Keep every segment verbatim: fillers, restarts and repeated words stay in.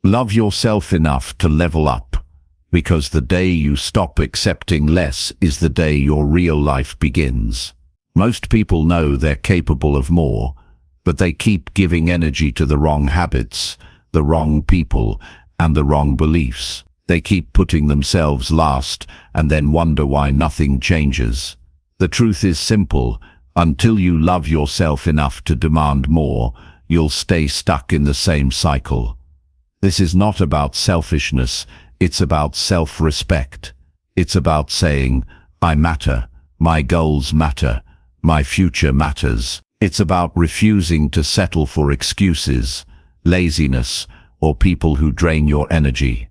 Love yourself enough to level up, because the day you stop accepting less is the day your real life begins. Most people know they're capable of more, but they keep giving energy to the wrong habits, the wrong people, and the wrong beliefs. They keep putting themselves last and then wonder why nothing changes. The truth is simple. Until you love yourself enough to demand more, you'll stay stuck in the same cycle. This is not about selfishness, it's about self-respect. It's about saying, I matter, my goals matter, my future matters. It's about refusing to settle for excuses, laziness, or people who drain your energy.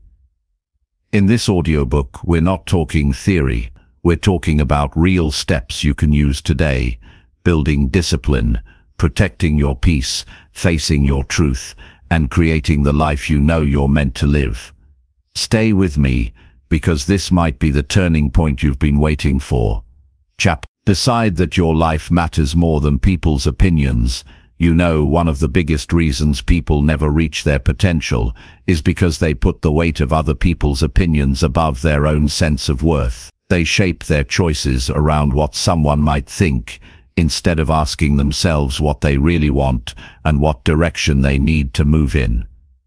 In this audiobook, we're not talking theory, we're talking about real steps you can use today, building discipline, protecting your peace, facing your truth, and creating the life you know you're meant to live. Stay with me, because this might be the turning point you've been waiting for. Chap, decide that your life matters more than people's opinions. You know, one of the biggest reasons people never reach their potential is because they put the weight of other people's opinions above their own sense of worth. They shape their choices around what someone might think, instead of asking themselves what they really want and what direction they need to move in.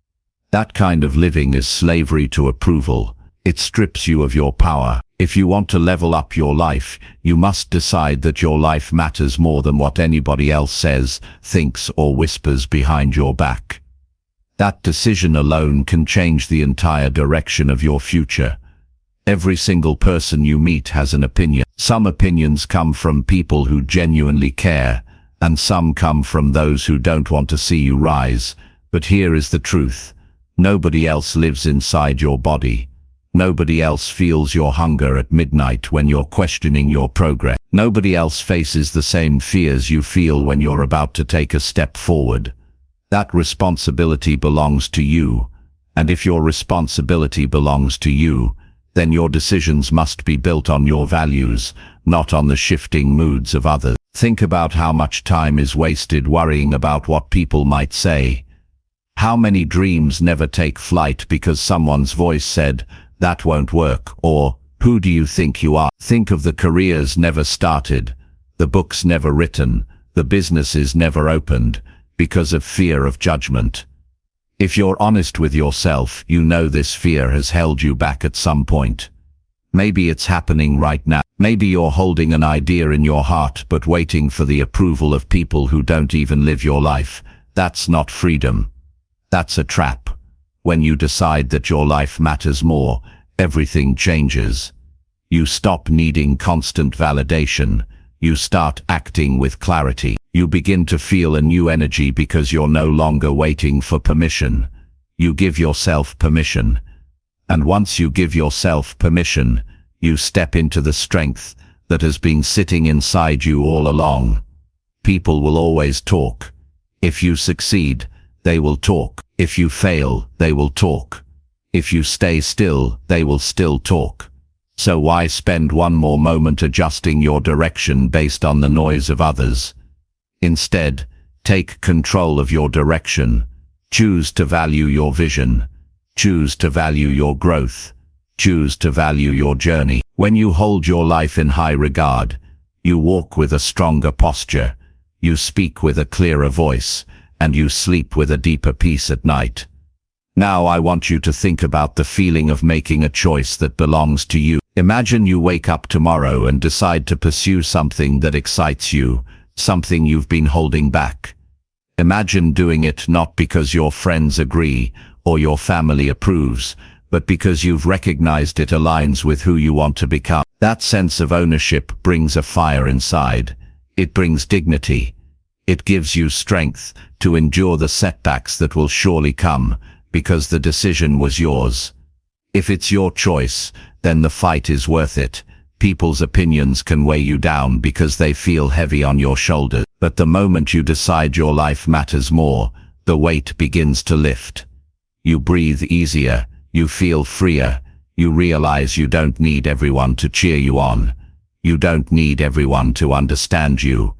That kind of living is slavery to approval. It strips you of your power. If you want to level up your life, you must decide that your life matters more than what anybody else says, thinks, or whispers behind your back. That decision alone can change the entire direction of your future. Every single person you meet has an opinion. Some opinions come from people who genuinely care, and some come from those who don't want to see you rise. But here is the truth. Nobody else lives inside your body. Nobody else feels your hunger at midnight when you're questioning your progress. Nobody else faces the same fears you feel when you're about to take a step forward. That responsibility belongs to you, and if your responsibility belongs to you, then your decisions must be built on your values, not on the shifting moods of others. Think about how much time is wasted worrying about what people might say. How many dreams never take flight because someone's voice said, "That won't work," or "Who do you think you are?" Think of the careers never started, the books never written, the businesses never opened, because of fear of judgment. If you're honest with yourself, you know this fear has held you back at some point. Maybe it's happening right now. Maybe you're holding an idea in your heart but waiting for the approval of people who don't even live your life. That's not freedom. That's a trap. When you decide that your life matters more, everything changes. You stop needing constant validation. You start acting with clarity. You begin to feel a new energy because you're no longer waiting for permission. You give yourself permission. And once you give yourself permission, you step into the strength that has been sitting inside you all along. People will always talk. If you succeed, they will talk. If you fail, they will talk. If you stay still, they will still talk. So why spend one more moment adjusting your direction based on the noise of others? Instead, take control of your direction. Choose to value your vision. Choose to value your growth. Choose to value your journey. When you hold your life in high regard, you walk with a stronger posture, you speak with a clearer voice, and you sleep with a deeper peace at night. Now I want you to think about the feeling of making a choice that belongs to you. Imagine you wake up tomorrow and decide to pursue something that excites you, something you've been holding back. Imagine doing it not because your friends agree or your family approves, but because you've recognized it aligns with who you want to become. That sense of ownership brings a fire inside. It brings dignity. It gives you strength to endure the setbacks that will surely come, because the decision was yours. If it's your choice, then the fight is worth it. People's opinions can weigh you down because they feel heavy on your shoulders. But the moment you decide your life matters more, the weight begins to lift. You breathe easier, you feel freer, you realize you don't need everyone to cheer you on. You don't need everyone to understand you.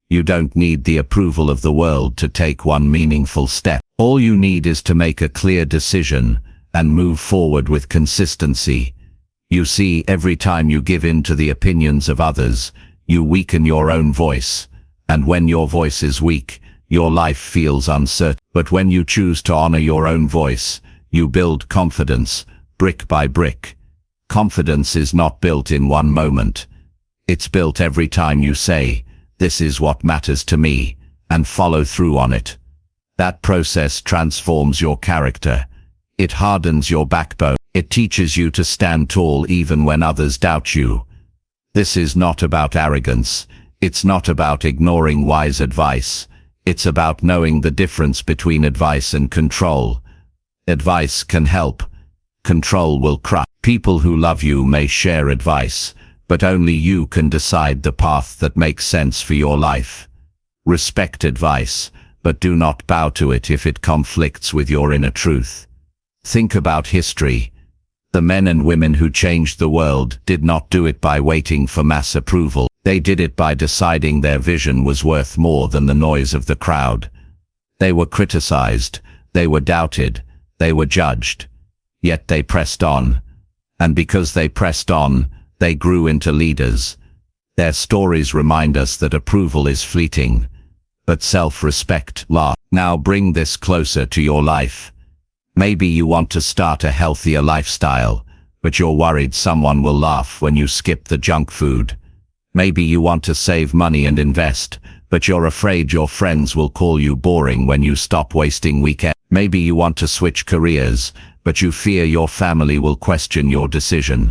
You don't need the approval of the world to take one meaningful step. All you need is to make a clear decision and move forward with consistency. You see, every time you give in to the opinions of others, you weaken your own voice. And when your voice is weak, your life feels uncertain. But when you choose to honor your own voice, you build confidence, brick by brick. Confidence is not built in one moment. It's built every time you say, "This is what matters to me," and follow through on it. That process transforms your character. It hardens your backbone. It teaches you to stand tall even when others doubt you. This is not about arrogance. It's not about ignoring wise advice. It's about knowing the difference between advice and control. Advice can help. Control will crush. People who love you may share advice, but only you can decide the path that makes sense for your life. Respect advice, but do not bow to it if it conflicts with your inner truth. Think about history. The men and women who changed the world did not do it by waiting for mass approval. They did it by deciding their vision was worth more than the noise of the crowd. They were criticized, they were doubted, they were judged. Yet they pressed on. And because they pressed on, they grew into leaders. Their stories remind us that approval is fleeting, but self-respect lasts. Now bring this closer to your life. Maybe you want to start a healthier lifestyle, but you're worried someone will laugh when you skip the junk food. Maybe you want to save money and invest, but you're afraid your friends will call you boring when you stop wasting weekends. Maybe you want to switch careers, but you fear your family will question your decision.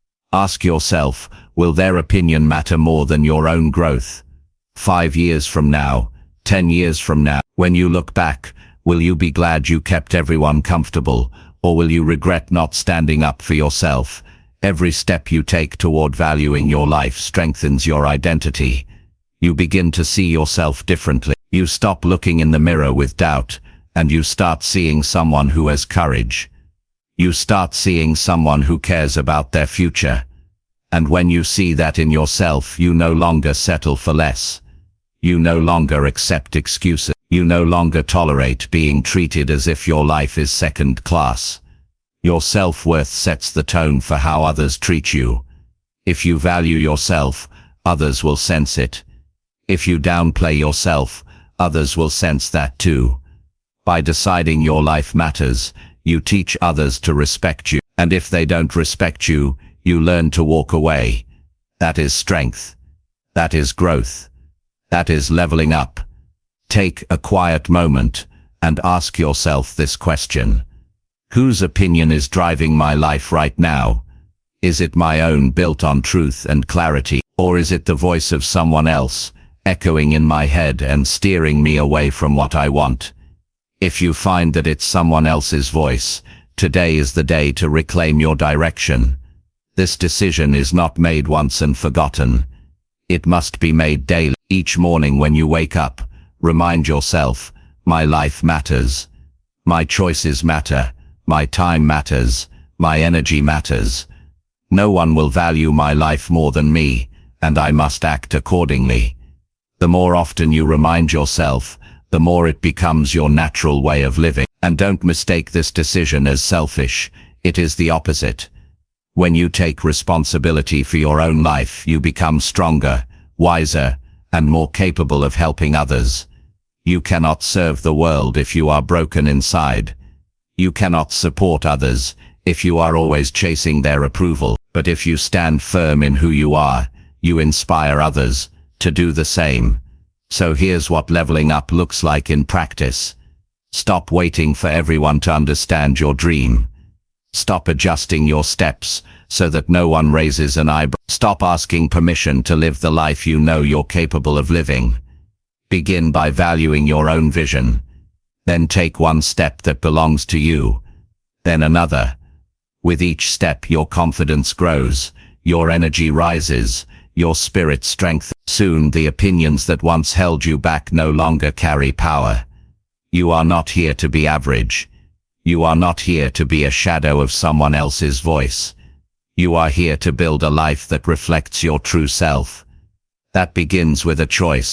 Ask yourself, will their opinion matter more than your own growth? Five years from now, ten years from now, when you look back, will you be glad you kept everyone comfortable, or will you regret not standing up for yourself? Every step you take toward valuing your life strengthens your identity. You begin to see yourself differently. You stop looking in the mirror with doubt, and you start seeing someone who has courage. You start seeing someone who cares about their future. And when you see that in yourself, you no longer settle for less. You no longer accept excuses. You no longer tolerate being treated as if your life is second class. Your self-worth sets the tone for how others treat you. If you value yourself, others will sense it. If you downplay yourself, others will sense that too. By deciding your life matters, you teach others to respect you. And if they don't respect you, you learn to walk away. That is strength. That is growth. That is leveling up. Take a quiet moment and ask yourself this question. Whose opinion is driving my life right now? Is it my own, built on truth and clarity, or is it the voice of someone else, echoing in my head and steering me away from what I want? If you find that it's someone else's voice, today is the day to reclaim your direction. This decision is not made once and forgotten. It must be made daily. Each morning when you wake up, remind yourself, my life matters. My choices matter. My time matters. My energy matters. No one will value my life more than me, and I must act accordingly. The more often you remind yourself, the more it becomes your natural way of living. And don't mistake this decision as selfish. It is the opposite. When you take responsibility for your own life, you become stronger, wiser, and more capable of helping others. You cannot serve the world if you are broken inside. You cannot support others if you are always chasing their approval. But if you stand firm in who you are, you inspire others to do the same. So here's what leveling up looks like in practice. Stop waiting for everyone to understand your dream. Stop adjusting your steps so that no one raises an eyebrow. Stop asking permission to live the life you know you're capable of living. Begin by valuing your own vision. Then take one step that belongs to you. Then another. With each step your confidence grows, your energy rises, your spirit strengthens. Soon the opinions that once held you back no longer carry power. You are not here to be average. You are not here to be a shadow of someone else's voice. You are here to build a life that reflects your true self. That begins with a choice.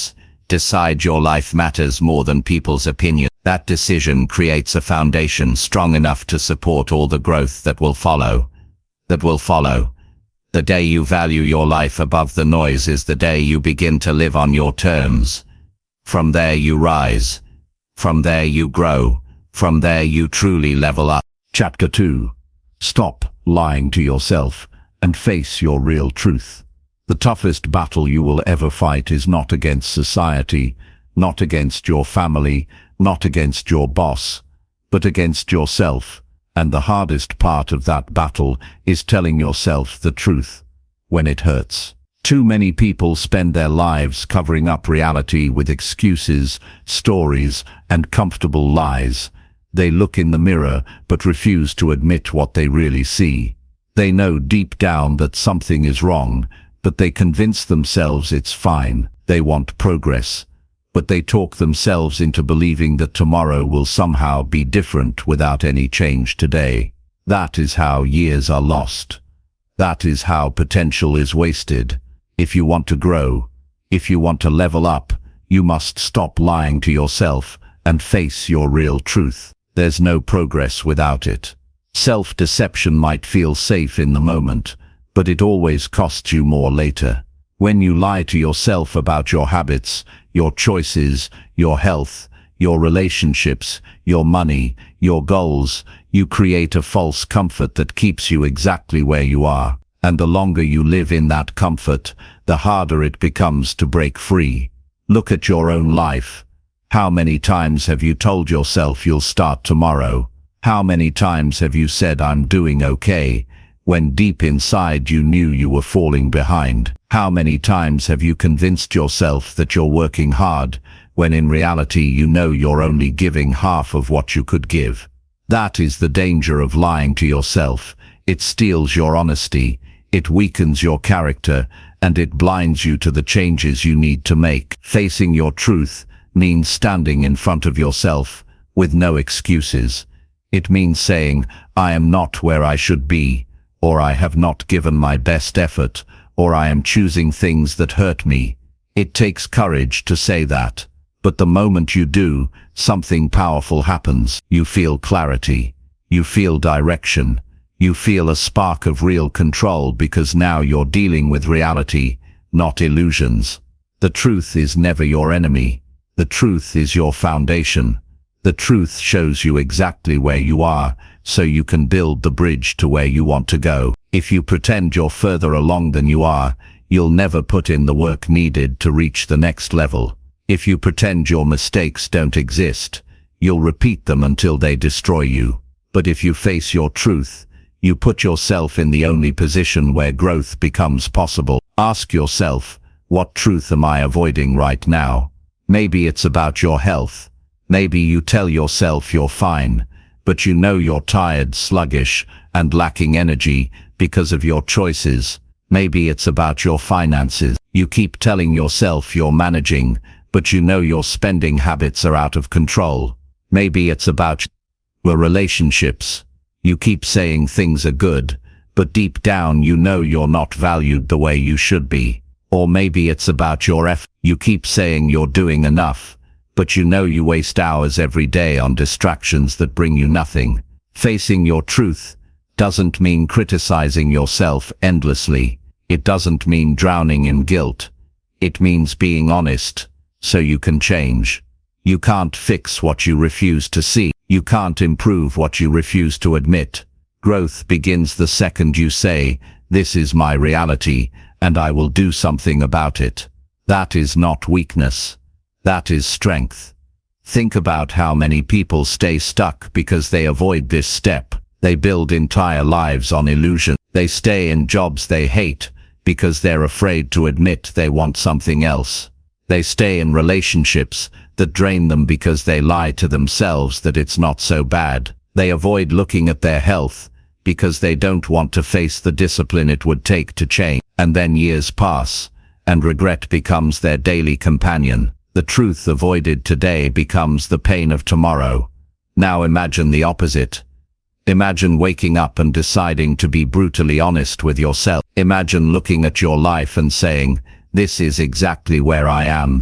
Decide your life matters more than people's opinion. That decision creates a foundation strong enough to support all the growth that will follow. That will follow. The day you value your life above the noise is the day you begin to live on your terms. From there you rise. From there you grow. From there you truly level up. Chapter two. Stop lying to yourself and face your real truth. The toughest battle you will ever fight is not against society, not against your family, not against your boss, but against yourself. And the hardest part of that battle is telling yourself the truth when it hurts. Too many people spend their lives covering up reality with excuses, stories, and comfortable lies. They look in the mirror but refuse to admit what they really see. They know deep down that something is wrong, but they convince themselves it's fine. They want progress, but they talk themselves into believing that tomorrow will somehow be different without any change today. That is how years are lost. That is how potential is wasted. If you want to grow, if you want to level up, you must stop lying to yourself and face your real truth. There's no progress without it. Self-deception might feel safe in the moment, but it always costs you more later. When you lie to yourself about your habits, your choices, your health, your relationships, your money, your goals, you create a false comfort that keeps you exactly where you are. And the longer you live in that comfort, the harder it becomes to break free. Look at your own life. How many times have you told yourself you'll start tomorrow? How many times have you said I'm doing okay, when deep inside you knew you were falling behind? How many times have you convinced yourself that you're working hard, when in reality you know you're only giving half of what you could give? That is the danger of lying to yourself. It steals your honesty, it weakens your character, and it blinds you to the changes you need to make. Facing your truth means standing in front of yourself with no excuses. It means saying, I am not where I should be, or I have not given my best effort, or I am choosing things that hurt me. It takes courage to say that, but the moment you do, something powerful happens. You feel clarity. You feel direction. You feel a spark of real control because now you're dealing with reality, not illusions. The truth is never your enemy. The truth is your foundation. The truth shows you exactly where you are, so you can build the bridge to where you want to go. If you pretend you're further along than you are, you'll never put in the work needed to reach the next level. If you pretend your mistakes don't exist, you'll repeat them until they destroy you. But if you face your truth, you put yourself in the only position where growth becomes possible. Ask yourself, what truth am I avoiding right now? Maybe it's about your health. Maybe you tell yourself you're fine, but you know you're tired, sluggish, and lacking energy because of your choices. Maybe it's about your finances. You keep telling yourself you're managing, but you know your spending habits are out of control. Maybe it's about your relationships. You keep saying things are good, but deep down you know you're not valued the way you should be. Or maybe it's about your effort. You keep saying you're doing enough, but you know you waste hours every day on distractions that bring you nothing. Facing your truth doesn't mean criticizing yourself endlessly. It doesn't mean drowning in guilt. It means being honest, so you can change. You can't fix what you refuse to see. You can't improve what you refuse to admit. Growth begins the second you say, this is my reality, and I will do something about it. That is not weakness. That is strength. Think about how many people stay stuck because they avoid this step. They build entire lives on illusion. They stay in jobs they hate because they're afraid to admit they want something else. They stay in relationships that drain them because they lie to themselves that it's not so bad. They avoid looking at their health because they don't want to face the discipline it would take to change. And then years pass, and regret becomes their daily companion. The truth avoided today becomes the pain of tomorrow. Now imagine the opposite. Imagine waking up and deciding to be brutally honest with yourself. Imagine looking at your life and saying, this is exactly where I am,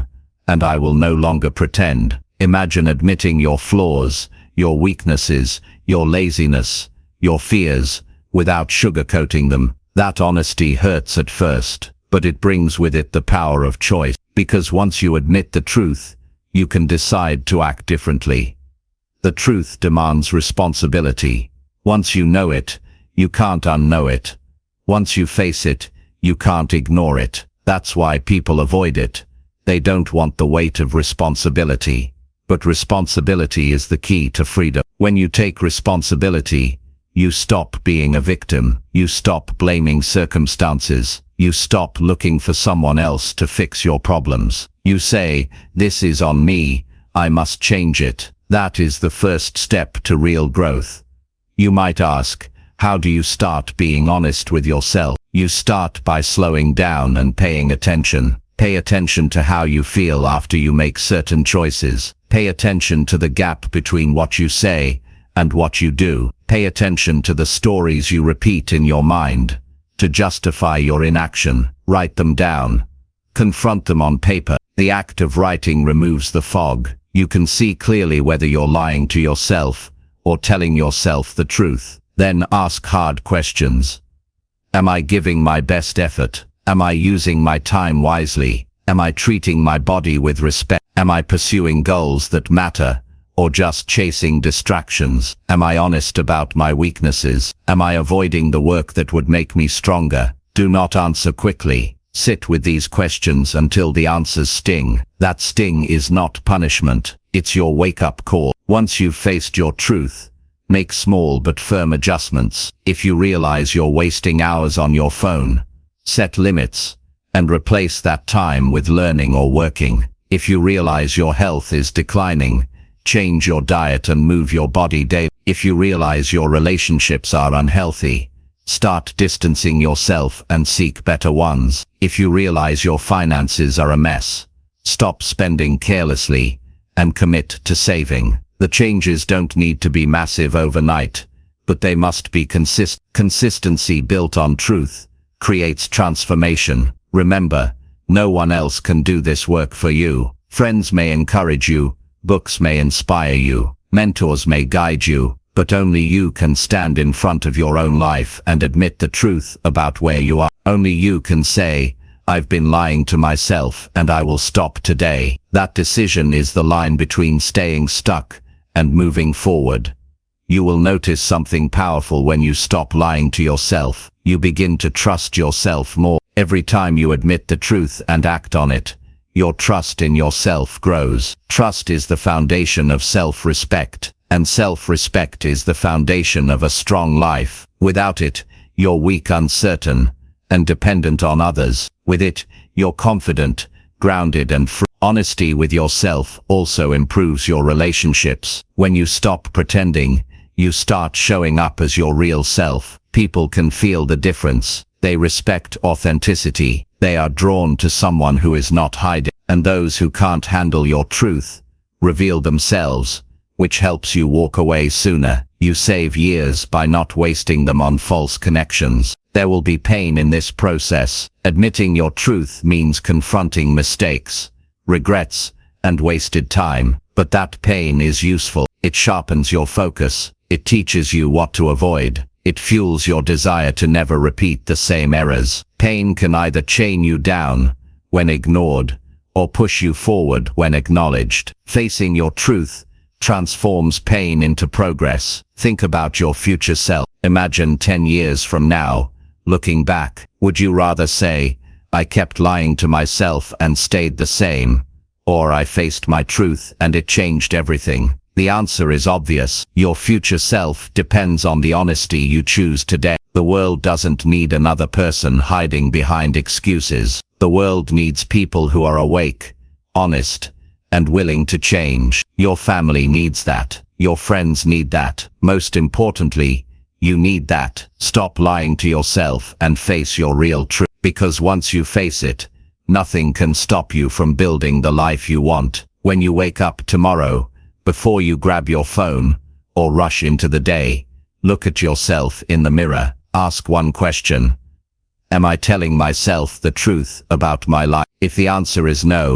and I will no longer pretend. Imagine admitting your flaws, your weaknesses, your laziness, your fears, without sugarcoating them. That honesty hurts at first, but it brings with it the power of choice, because once you admit the truth, you can decide to act differently. The truth demands responsibility. Once you know it, you can't unknow it. Once you face it, you can't ignore it. That's why people avoid it. They don't want the weight of responsibility. But responsibility is the key to freedom. When you take responsibility, you stop being a victim. You stop blaming circumstances. You stop looking for someone else to fix your problems. You say, "This is on me. I must change it." That is the first step to real growth. You might ask, how do you start being honest with yourself? You start by slowing down and paying attention. Pay attention to how you feel after you make certain choices. Pay attention to the gap between what you say and what you do. Pay attention to the stories you repeat in your mind to justify your inaction. Write them down. Confront them on paper. The act of writing removes the fog. You can see clearly whether you're lying to yourself or telling yourself the truth. Then ask hard questions. Am I giving my best effort? Am I using my time wisely? Am I treating my body with respect? Am I pursuing goals that matter, or just chasing distractions? Am I honest about my weaknesses? Am I avoiding the work that would make me stronger? Do not answer quickly. Sit with these questions until the answers sting. That sting is not punishment. It's your wake-up call. Once you've faced your truth, make small but firm adjustments. If you realize you're wasting hours on your phone, set limits and replace that time with learning or working. If you realize your health is declining, change your diet and move your body daily. If you realize your relationships are unhealthy, start distancing yourself and seek better ones. If you realize your finances are a mess, stop spending carelessly and commit to saving. The changes don't need to be massive overnight, but they must be consist- consistency built on truth creates transformation. Remember, no one else can do this work for you. Friends may encourage you, books may inspire you, mentors may guide you, but only you can stand in front of your own life and admit the truth about where you are. Only you can say, "I've been lying to myself and I will stop today." That decision is the line between staying stuck and moving forward. You will notice something powerful when you stop lying to yourself. You begin to trust yourself more. Every time you admit the truth and act on it, your trust in yourself grows. Trust is the foundation of self-respect, and self-respect is the foundation of a strong life. Without it, you're weak, uncertain, and dependent on others. With it, you're confident, grounded, and free. Honesty with yourself also improves your relationships. When you stop pretending, you start showing up as your real self. People can feel the difference. They respect authenticity. They are drawn to someone who is not hiding. And those who can't handle your truth reveal themselves, which helps you walk away sooner. You save years by not wasting them on false connections. There will be pain in this process. Admitting your truth means confronting mistakes, regrets, and wasted time. But that pain is useful. It sharpens your focus. It teaches you what to avoid. It fuels your desire to never repeat the same errors. Pain can either chain you down when ignored, or push you forward when acknowledged. Facing your truth transforms pain into progress. Think about your future self. Imagine ten years from now, looking back. Would you rather say, "I kept lying to myself and stayed the same," or "I faced my truth and it changed everything"? The answer is obvious. Your future self depends on the honesty you choose today. The world doesn't need another person hiding behind excuses. The world needs people who are awake, honest, and willing to change. Your family needs that. Your friends need that. Most importantly, you need that. Stop lying to yourself and face your real truth. Because once you face it, nothing can stop you from building the life you want. When you wake up tomorrow, before you grab your phone or rush into the day, look at yourself in the mirror. Ask one question. Am I telling myself the truth about my life? If the answer is no,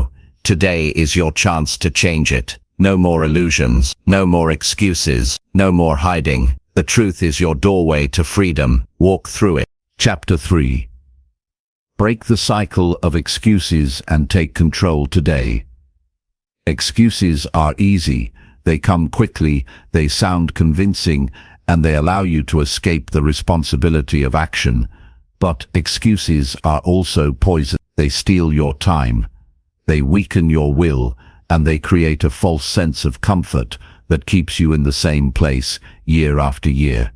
Today is your chance to change it. No more illusions, no more excuses, no more hiding. The truth is your doorway to freedom. Walk through it. Chapter three. Break the cycle of excuses and take control today. Excuses are easy. They come quickly, they sound convincing, and they allow you to escape the responsibility of action. But excuses are also poison. They steal your time. They weaken your will, and they create a false sense of comfort that keeps you in the same place year after year.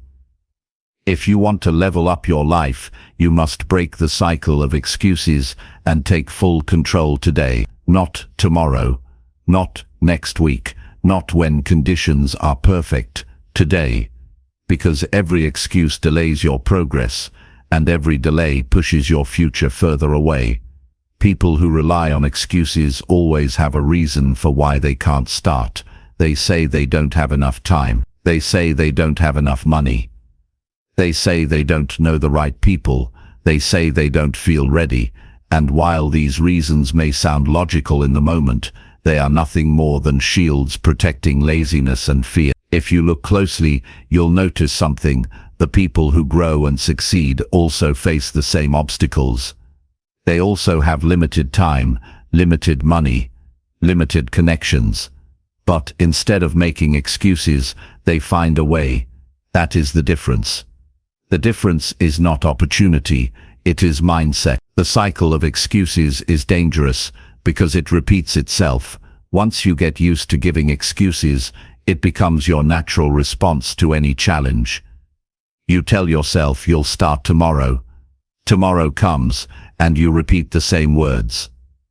If you want to level up your life, you must break the cycle of excuses and take full control today, not tomorrow, not next week, not when conditions are perfect, today. Because every excuse delays your progress, and every delay pushes your future further away. People who rely on excuses always have a reason for why they can't start. They say they don't have enough time. They say they don't have enough money. They say they don't know the right people. They say they don't feel ready. And while these reasons may sound logical in the moment, they are nothing more than shields protecting laziness and fear. If you look closely, you'll notice something. The people who grow and succeed also face the same obstacles. They also have limited time, limited money, limited connections. But instead of making excuses, they find a way. That is the difference. The difference is not opportunity, it is mindset. The cycle of excuses is dangerous because it repeats itself. Once you get used to giving excuses, it becomes your natural response to any challenge. You tell yourself you'll start tomorrow. Tomorrow comes, and you repeat the same words.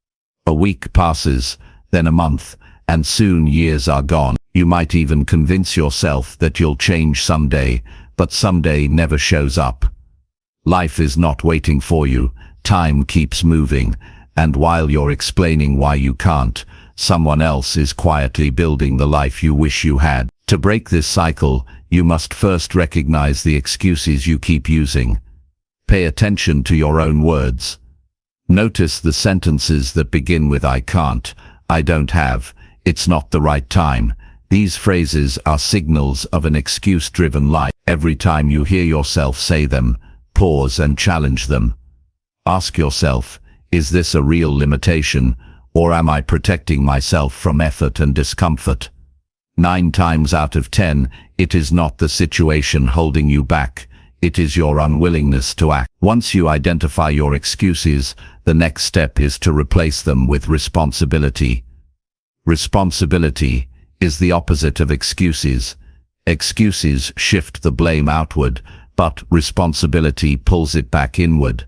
A week passes, then a month, and soon years are gone. You might even convince yourself that you'll change someday, but someday never shows up. Life is not waiting for you. Time keeps moving, and while you're explaining why you can't, someone else is quietly building the life you wish you had. To break this cycle, you must first recognize the excuses you keep using. Pay attention to your own words. Notice the sentences that begin with I can't, I don't have, it's not the right time. These phrases are signals of an excuse-driven life. Every time you hear yourself say them, pause and challenge them. Ask yourself, is this a real limitation, or am I protecting myself from effort and discomfort? Nine times out of ten, it is not the situation holding you back. It is your unwillingness to act. Once you identify your excuses, the next step is to replace them with responsibility. Responsibility is the opposite of excuses. Excuses shift the blame outward, but responsibility pulls it back inward.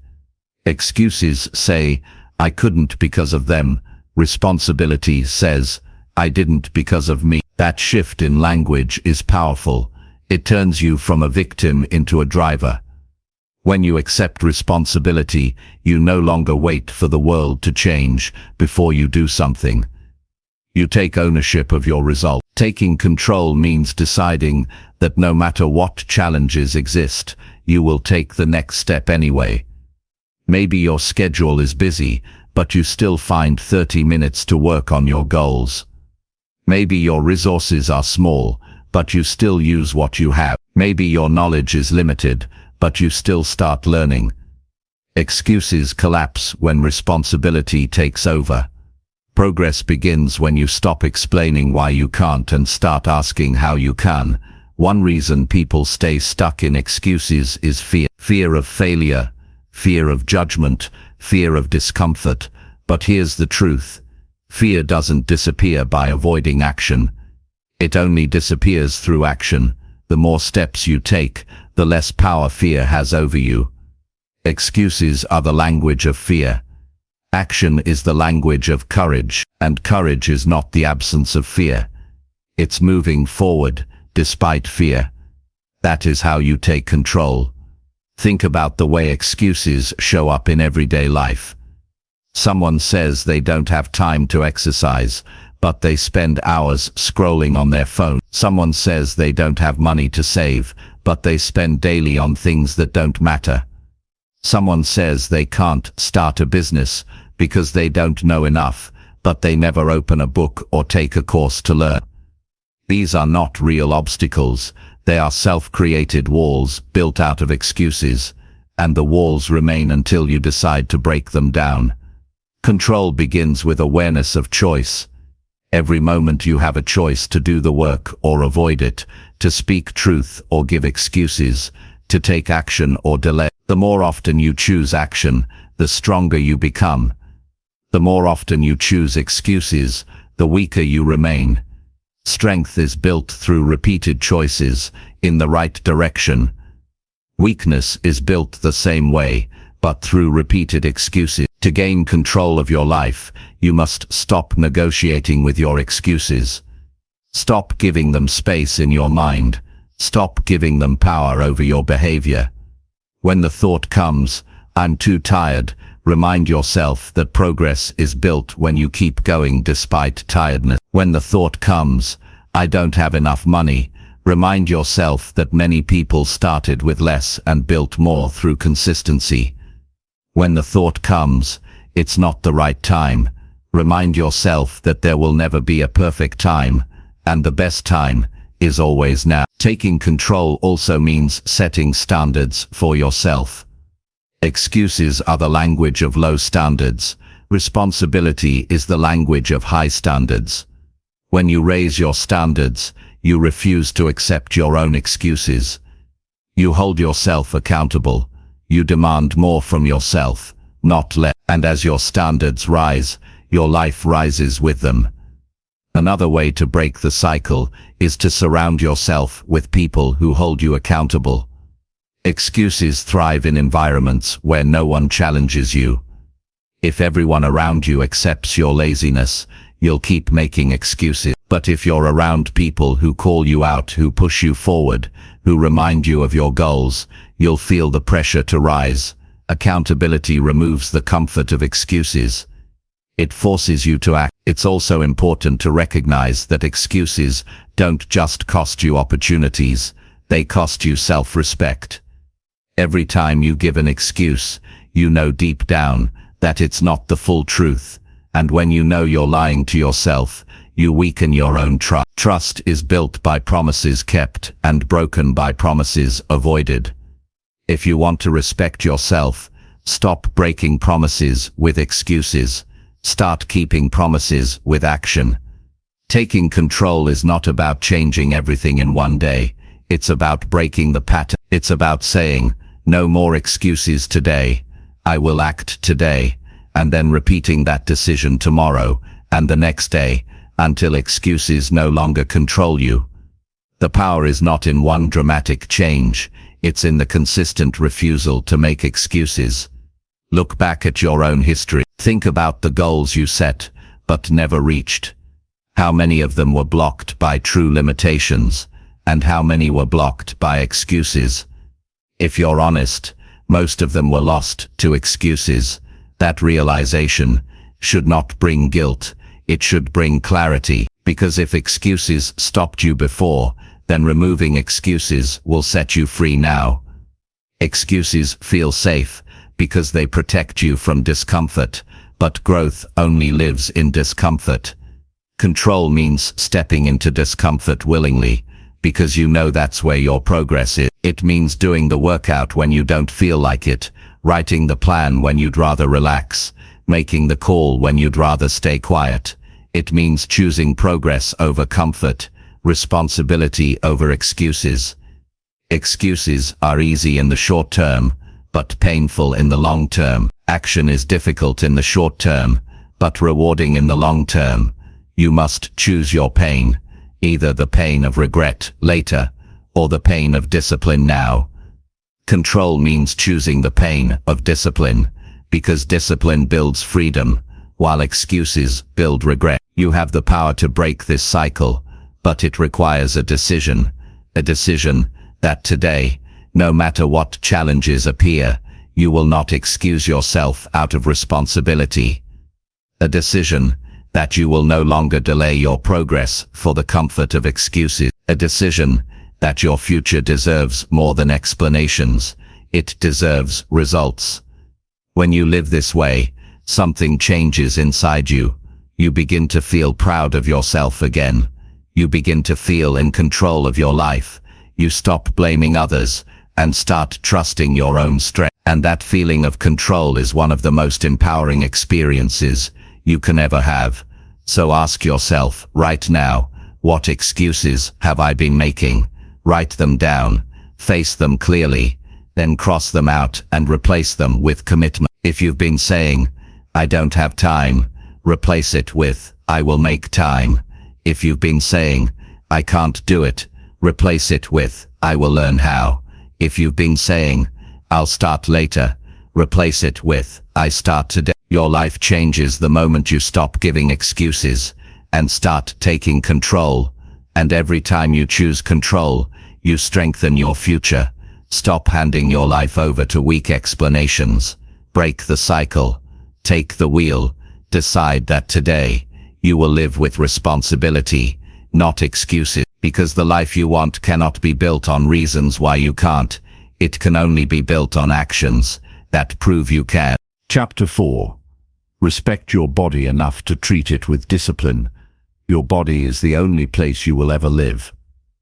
Excuses say, I couldn't because of them. Responsibility says, I didn't because of me. That shift in language is powerful. It turns you from a victim into a driver. When you accept responsibility, you no longer wait for the world to change before you do something. You take ownership of your result. Taking control means deciding that no matter what challenges exist, you will take the next step anyway. Maybe your schedule is busy, but you still find thirty minutes to work on your goals. Maybe your resources are small, but you still use what you have. Maybe your knowledge is limited, but you still start learning. Excuses collapse when responsibility takes over. Progress begins when you stop explaining why you can't and start asking how you can. One reason people stay stuck in excuses is fear. Fear of failure, fear of judgment, fear of discomfort. But here's the truth. Fear doesn't disappear by avoiding action. It only disappears through action. The more steps you take, the less power fear has over you. Excuses are the language of fear. Action is the language of courage, and courage is not the absence of fear. It's moving forward, despite fear. That is how you take control. Think about the way excuses show up in everyday life. Someone says they don't have time to exercise, but they spend hours scrolling on their phone. Someone says they don't have money to save, but they spend daily on things that don't matter. Someone says they can't start a business because they don't know enough, but they never open a book or take a course to learn. These are not real obstacles, they are self-created walls built out of excuses, and the walls remain until you decide to break them down. Control begins with awareness of choice. Every moment you have a choice to do the work or avoid it, to speak truth or give excuses, to take action or delay. The more often you choose action, the stronger you become. The more often you choose excuses, the weaker you remain. Strength is built through repeated choices in the right direction. Weakness is built the same way, but through repeated excuses. To gain control of your life, you must stop negotiating with your excuses. Stop giving them space in your mind. Stop giving them power over your behavior. When the thought comes, "I'm too tired," remind yourself that progress is built when you keep going despite tiredness. When the thought comes, "I don't have enough money," remind yourself that many people started with less and built more through consistency. When the thought comes, "It's not the right time," remind yourself that there will never be a perfect time, and the best time is always now. Taking control also means setting standards for yourself. Excuses are the language of low standards. Responsibility is the language of high standards. When you raise your standards, you refuse to accept your own excuses. You hold yourself accountable. You demand more from yourself, not less. And as your standards rise, your life rises with them. Another way to break the cycle is to surround yourself with people who hold you accountable. Excuses thrive in environments where no one challenges you. If everyone around you accepts your laziness, you'll keep making excuses. But if you're around people who call you out, who push you forward, who remind you of your goals, you'll feel the pressure to rise. Accountability removes the comfort of excuses. It forces you to act. It's also important to recognize that excuses don't just cost you opportunities, they cost you self-respect. Every time you give an excuse, you know deep down that it's not the full truth, and when you know you're lying to yourself, you weaken your own trust. Trust is built by promises kept and broken by promises avoided. If you want to respect yourself, stop breaking promises with excuses. Start keeping promises with action. Taking control is not about changing everything in one day. It's about breaking the pattern. It's about saying, "No more excuses today. I will act today," and then repeating that decision tomorrow and the next day until excuses no longer control you. The power is not in one dramatic change. It's in the consistent refusal to make excuses. Look back at your own history. Think about the goals you set, but never reached. How many of them were blocked by true limitations, and how many were blocked by excuses? If you're honest, most of them were lost to excuses. That realization should not bring guilt, it should bring clarity, because if excuses stopped you before, then removing excuses will set you free now. Excuses feel safe because they protect you from discomfort, but growth only lives in discomfort. Control means stepping into discomfort willingly, because you know that's where your progress is. It means doing the workout when you don't feel like it, writing the plan when you'd rather relax, making the call when you'd rather stay quiet. It means choosing progress over comfort, responsibility over excuses. Excuses are easy in the short term, but painful in the long term. Action is difficult in the short term, but rewarding in the long term. You must choose your pain, either the pain of regret later, or the pain of discipline now. Control means choosing the pain of discipline, because discipline builds freedom, while excuses build regret. You have the power to break this cycle, but it requires a decision, a decision that today, no matter what challenges appear, you will not excuse yourself out of responsibility. A decision that you will no longer delay your progress for the comfort of excuses. A decision that your future deserves more than explanations. It deserves results. When you live this way, something changes inside you. You begin to feel proud of yourself again. You begin to feel in control of your life. You stop blaming others and start trusting your own strength. And that feeling of control is one of the most empowering experiences you can ever have. So ask yourself right now, what excuses have I been making? Write them down, face them clearly, then cross them out and replace them with commitment. If you've been saying, I don't have time, replace it with, I will make time. If you've been saying, I can't do it, replace it with, I will learn how. If you've been saying, I'll start later, replace it with, I start today. Your life changes the moment you stop giving excuses and start taking control. And every time you choose control, you strengthen your future. Stop handing your life over to weak explanations. Break the cycle. Take the wheel. Decide that today you will live with responsibility, not excuses. Because the life you want cannot be built on reasons why you can't. It can only be built on actions that prove you can. Chapter four. Respect your body enough to treat it with discipline. Your body is the only place you will ever live.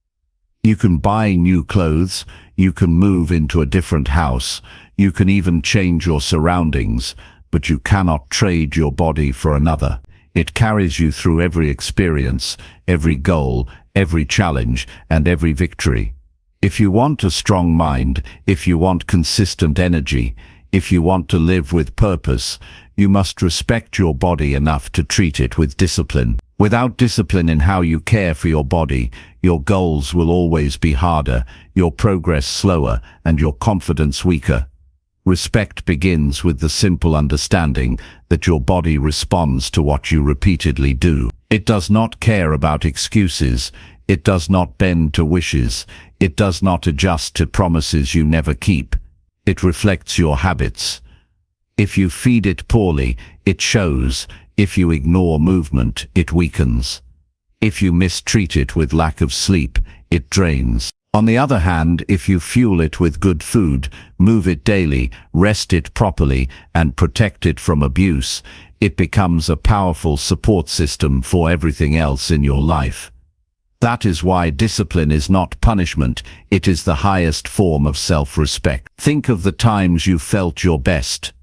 You can buy new clothes, you can move into a different house, you can even change your surroundings, but you cannot trade your body for another. It carries you through every experience, every goal, every challenge, and every victory. If you want a strong mind, if you want consistent energy, if you want to live with purpose, you must respect your body enough to treat it with discipline. Without discipline in how you care for your body, your goals will always be harder, your progress slower, and your confidence weaker. Respect begins with the simple understanding that your body responds to what you repeatedly do. It does not care about excuses. It does not bend to wishes. It does not adjust to promises you never keep. It reflects your habits. If you feed it poorly, it shows. If you ignore movement, it weakens. If you mistreat it with lack of sleep, it drains. On the other hand, if you fuel it with good food, move it daily, rest it properly, and protect it from abuse, it becomes a powerful support system for everything else in your life. That is why discipline is not punishment, it is the highest form of self-respect. Think of the times you felt your best.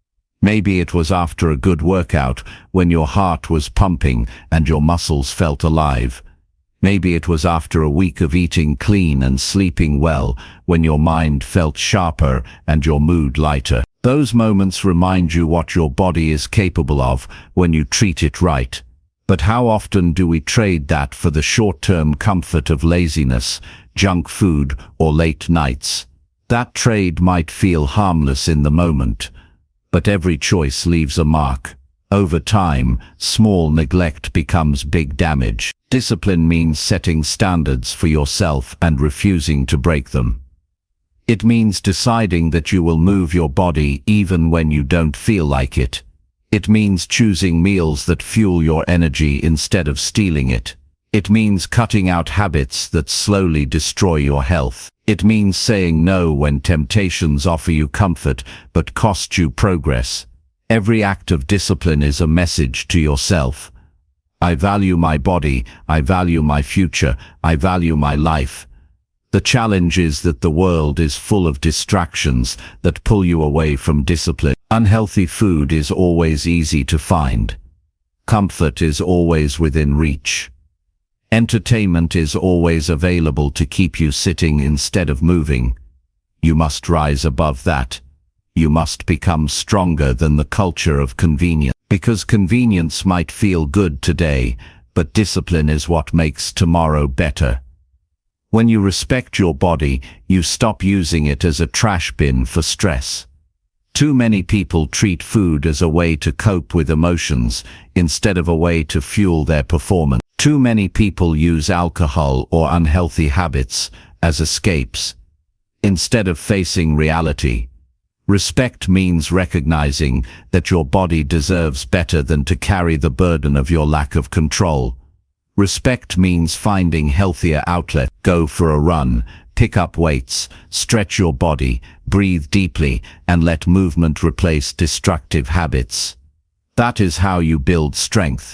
Maybe it was after a good workout, when your heart was pumping and your muscles felt alive. Maybe it was after a week of eating clean and sleeping well, when your mind felt sharper and your mood lighter. Those moments remind you what your body is capable of when you treat it right. But how often do we trade that for the short-term comfort of laziness, junk food, or late nights? That trade might feel harmless in the moment, but every choice leaves a mark. Over time, small neglect becomes big damage. Discipline means setting standards for yourself and refusing to break them. It means deciding that you will move your body even when you don't feel like it. It means choosing meals that fuel your energy instead of stealing it. It means cutting out habits that slowly destroy your health. It means saying no when temptations offer you comfort but cost you progress. Every act of discipline is a message to yourself. I value my body, I value my future, I value my life. The challenge is that the world is full of distractions that pull you away from discipline. Unhealthy food is always easy to find. Comfort is always within reach. Entertainment is always available to keep you sitting instead of moving. You must rise above that. You must become stronger than the culture of convenience. Because convenience might feel good today, but discipline is what makes tomorrow better. When you respect your body, you stop using it as a trash bin for stress. Too many people treat food as a way to cope with emotions instead of a way to fuel their performance. Too many people use alcohol or unhealthy habits as escapes instead of facing reality. Respect means recognizing that your body deserves better than to carry the burden of your lack of control. Respect means finding healthier outlets. Go for a run, pick up weights, stretch your body, breathe deeply, and let movement replace destructive habits. That is how you build strength,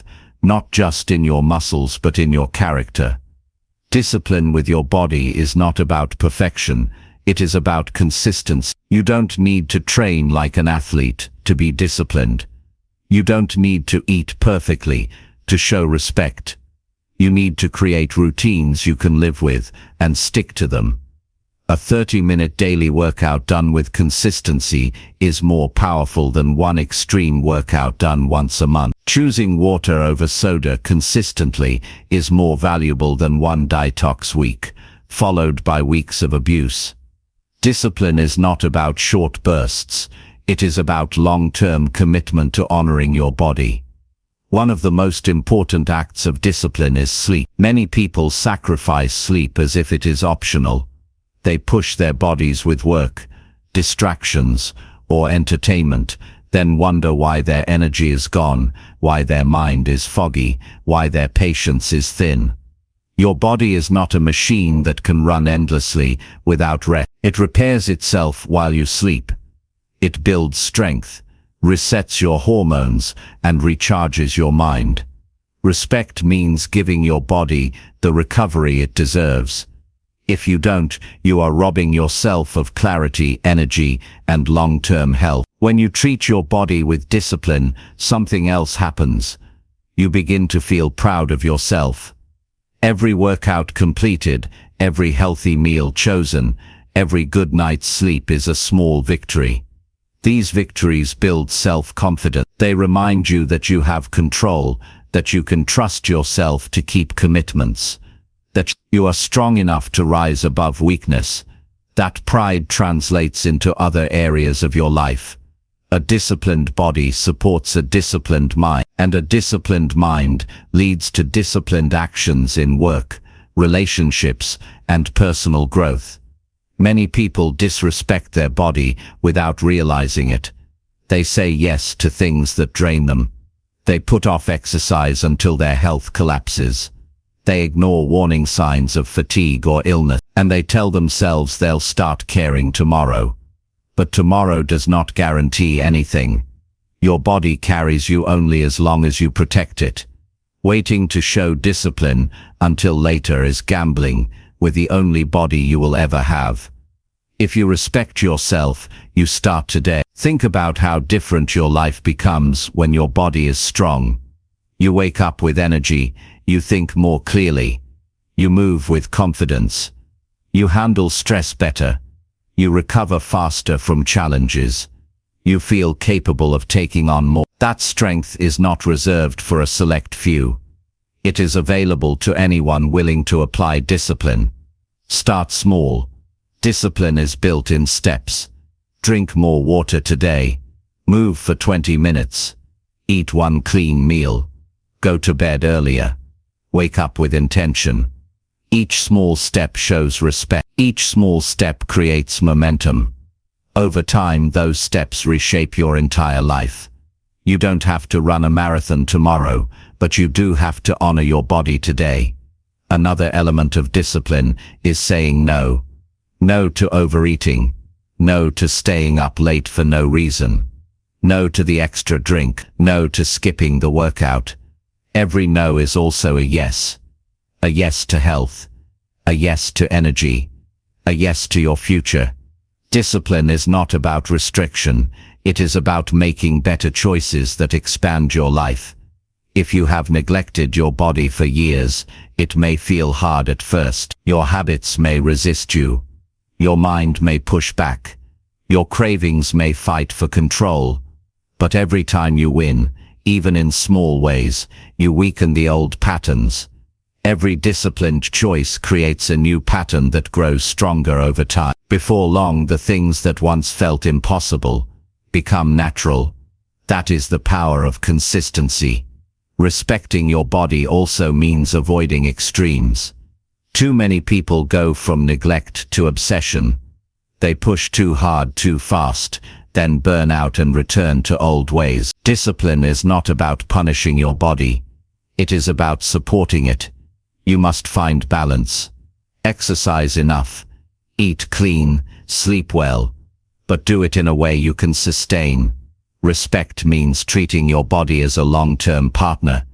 not just in your muscles but in your character. Discipline with your body is not about perfection, it is about consistency. You don't need to train like an athlete to be disciplined. You don't need to eat perfectly to show respect. You need to create routines you can live with and stick to them. A thirty-minute daily workout done with consistency is more powerful than one extreme workout done once a month. Choosing water over soda consistently is more valuable than one detox week, followed by weeks of abuse. Discipline is not about short bursts, it is about long-term commitment to honoring your body. One of the most important acts of discipline is sleep. Many people sacrifice sleep as if it is optional. They push their bodies with work, distractions, or entertainment, then wonder why their energy is gone, why their mind is foggy, why their patience is thin. Your body is not a machine that can run endlessly without rest. It repairs itself while you sleep. It builds strength, resets your hormones, and recharges your mind. Respect means giving your body the recovery it deserves. If you don't, you are robbing yourself of clarity, energy, and long-term health. When you treat your body with discipline, something else happens. You begin to feel proud of yourself. Every workout completed, every healthy meal chosen, every good night's sleep is a small victory. These victories build self-confidence. They remind you that you have control, that you can trust yourself to keep commitments, that you are strong enough to rise above weakness. That pride translates into other areas of your life. A disciplined body supports a disciplined mind, and a disciplined mind leads to disciplined actions in work, relationships, and personal growth. Many people disrespect their body without realizing it. They say yes to things that drain them. They put off exercise until their health collapses. They ignore warning signs of fatigue or illness, and they tell themselves they'll start caring tomorrow. But tomorrow does not guarantee anything. Your body carries you only as long as you protect it. Waiting to show discipline until later is gambling with the only body you will ever have. If you respect yourself, you start today. Think about how different your life becomes when your body is strong. You wake up with energy, you think more clearly, you move with confidence, you handle stress better, you recover faster from challenges, you feel capable of taking on more. That strength is not reserved for a select few. It is available to anyone willing to apply discipline. Start small. Discipline is built in steps. Drink more water today. Move for twenty minutes. Eat one clean meal. Go to bed earlier. Wake up with intention. Each small step shows respect. Each small step creates momentum. Over time, those steps reshape your entire life. You don't have to run a marathon tomorrow, but you do have to honor your body today. Another element of discipline is saying no. No to overeating. No to staying up late for no reason. No to the extra drink. No to skipping the workout. Every no is also a yes. A yes to health. A yes to energy. A yes to your future. Discipline is not about restriction. It is about making better choices that expand your life. If you have neglected your body for years, it may feel hard at first. Your habits may resist you. Your mind may push back. Your cravings may fight for control. But every time you win, even in small ways, you weaken the old patterns. Every disciplined choice creates a new pattern that grows stronger over time. Before long, the things that once felt impossible become natural. That is the power of consistency. Respecting your body also means avoiding extremes. Too many people go from neglect to obsession. They push too hard too fast, then burn out and return to old ways. Discipline is not about punishing your body. It is about supporting it. You must find balance. Exercise enough. Eat clean, sleep well. But do it in a way you can sustain. Respect means treating your body as a long-term partner,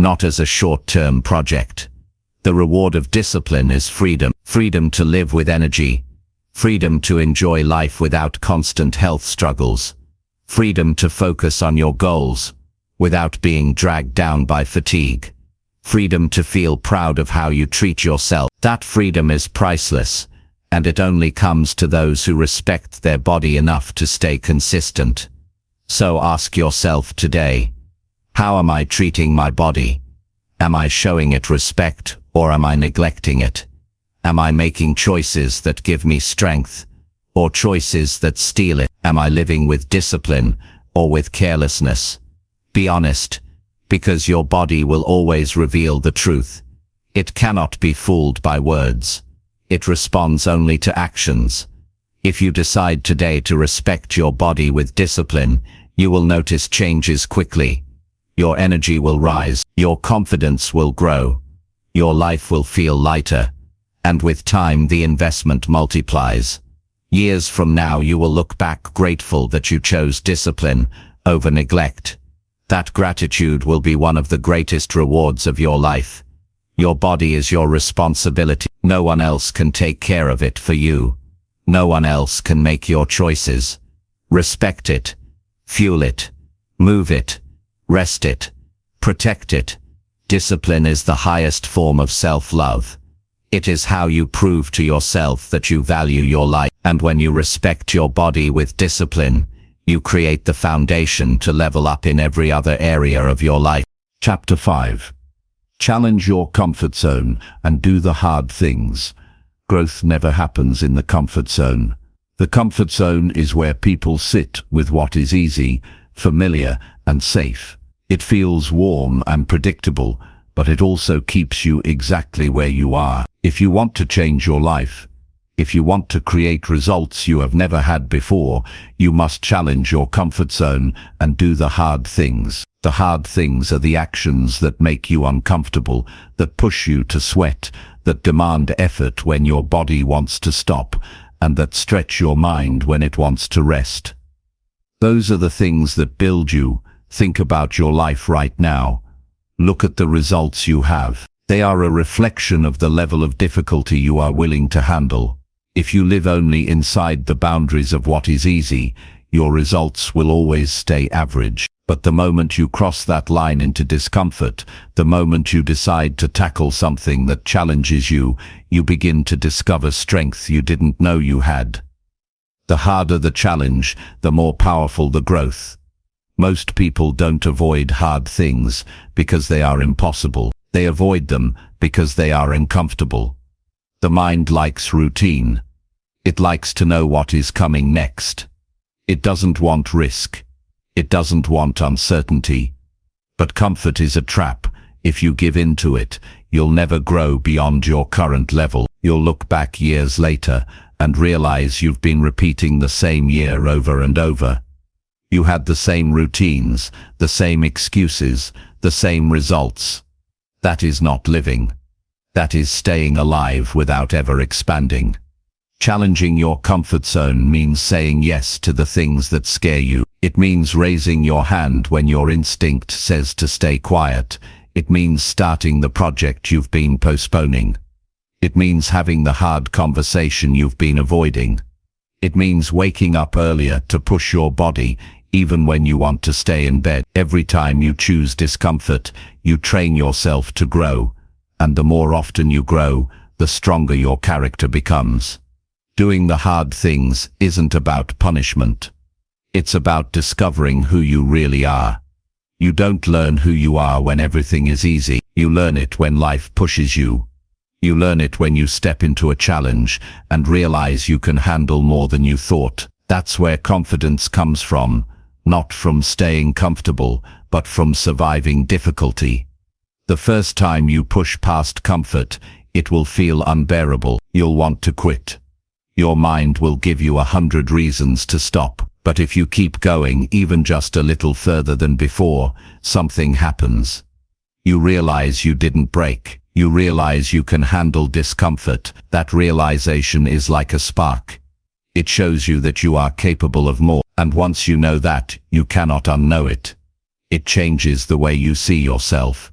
not as a short-term project. The reward of discipline is freedom. Freedom to live with energy. Freedom to enjoy life without constant health struggles. Freedom to focus on your goals without being dragged down by fatigue. Freedom to feel proud of how you treat yourself. That freedom is priceless, and it only comes to those who respect their body enough to stay consistent. So ask yourself today, how am I treating my body? Am I showing it respect, or am I neglecting it? Am I making choices that give me strength, or choices that steal it? Am I living with discipline, or with carelessness? Be honest, because your body will always reveal the truth. It cannot be fooled by words. It responds only to actions. If you decide today to respect your body with discipline, you will notice changes quickly. Your energy will rise, your confidence will grow, your life will feel lighter, and with time the investment multiplies. Years from now you will look back grateful that you chose discipline over neglect. That gratitude will be one of the greatest rewards of your life. Your body is your responsibility. No one else can take care of it for you. No one else can make your choices. Respect it. Fuel it. Move it. Rest it. Protect it. Discipline is the highest form of self-love. It is how you prove to yourself that you value your life. And when you respect your body with discipline, you create the foundation to level up in every other area of your life. Chapter five. Challenge your comfort zone and do the hard things. Growth never happens in the comfort zone. The comfort zone is where people sit with what is easy, familiar, and safe. It feels warm and predictable, but it also keeps you exactly where you are. If you want to change your life, if you want to create results you have never had before, you must challenge your comfort zone and do the hard things. The hard things are the actions that make you uncomfortable, that push you to sweat, that demand effort when your body wants to stop, and that stretch your mind when it wants to rest. Those are the things that build you. Think about your life right now. Look at the results you have. They are a reflection of the level of difficulty you are willing to handle. If you live only inside the boundaries of what is easy, your results will always stay average. But the moment you cross that line into discomfort, the moment you decide to tackle something that challenges you, you begin to discover strength you didn't know you had. The harder the challenge, the more powerful the growth. Most people don't avoid hard things because they are impossible. They avoid them because they are uncomfortable. The mind likes routine. It likes to know what is coming next. It doesn't want risk. It doesn't want uncertainty. But comfort is a trap. If you give in to it, you'll never grow beyond your current level. You'll look back years later and realize you've been repeating the same year over and over. You had the same routines, the same excuses, the same results. That is not living. That is staying alive without ever expanding. Challenging your comfort zone means saying yes to the things that scare you. It means raising your hand when your instinct says to stay quiet. It means starting the project you've been postponing. It means having the hard conversation you've been avoiding. It means waking up earlier to push your body, even when you want to stay in bed. Every time you choose discomfort, you train yourself to grow. And the more often you grow, the stronger your character becomes. Doing the hard things isn't about punishment. It's about discovering who you really are. You don't learn who you are when everything is easy. You learn it when life pushes you. You learn it when you step into a challenge and realize you can handle more than you thought. That's where confidence comes from, not from staying comfortable, but from surviving difficulty. The first time you push past comfort, it will feel unbearable. You'll want to quit. Your mind will give you a hundred reasons to stop. But if you keep going even just a little further than before, something happens. You realize you didn't break. You realize you can handle discomfort. That realization is like a spark. It shows you that you are capable of more. And once you know that, you cannot unknow it. It changes the way you see yourself.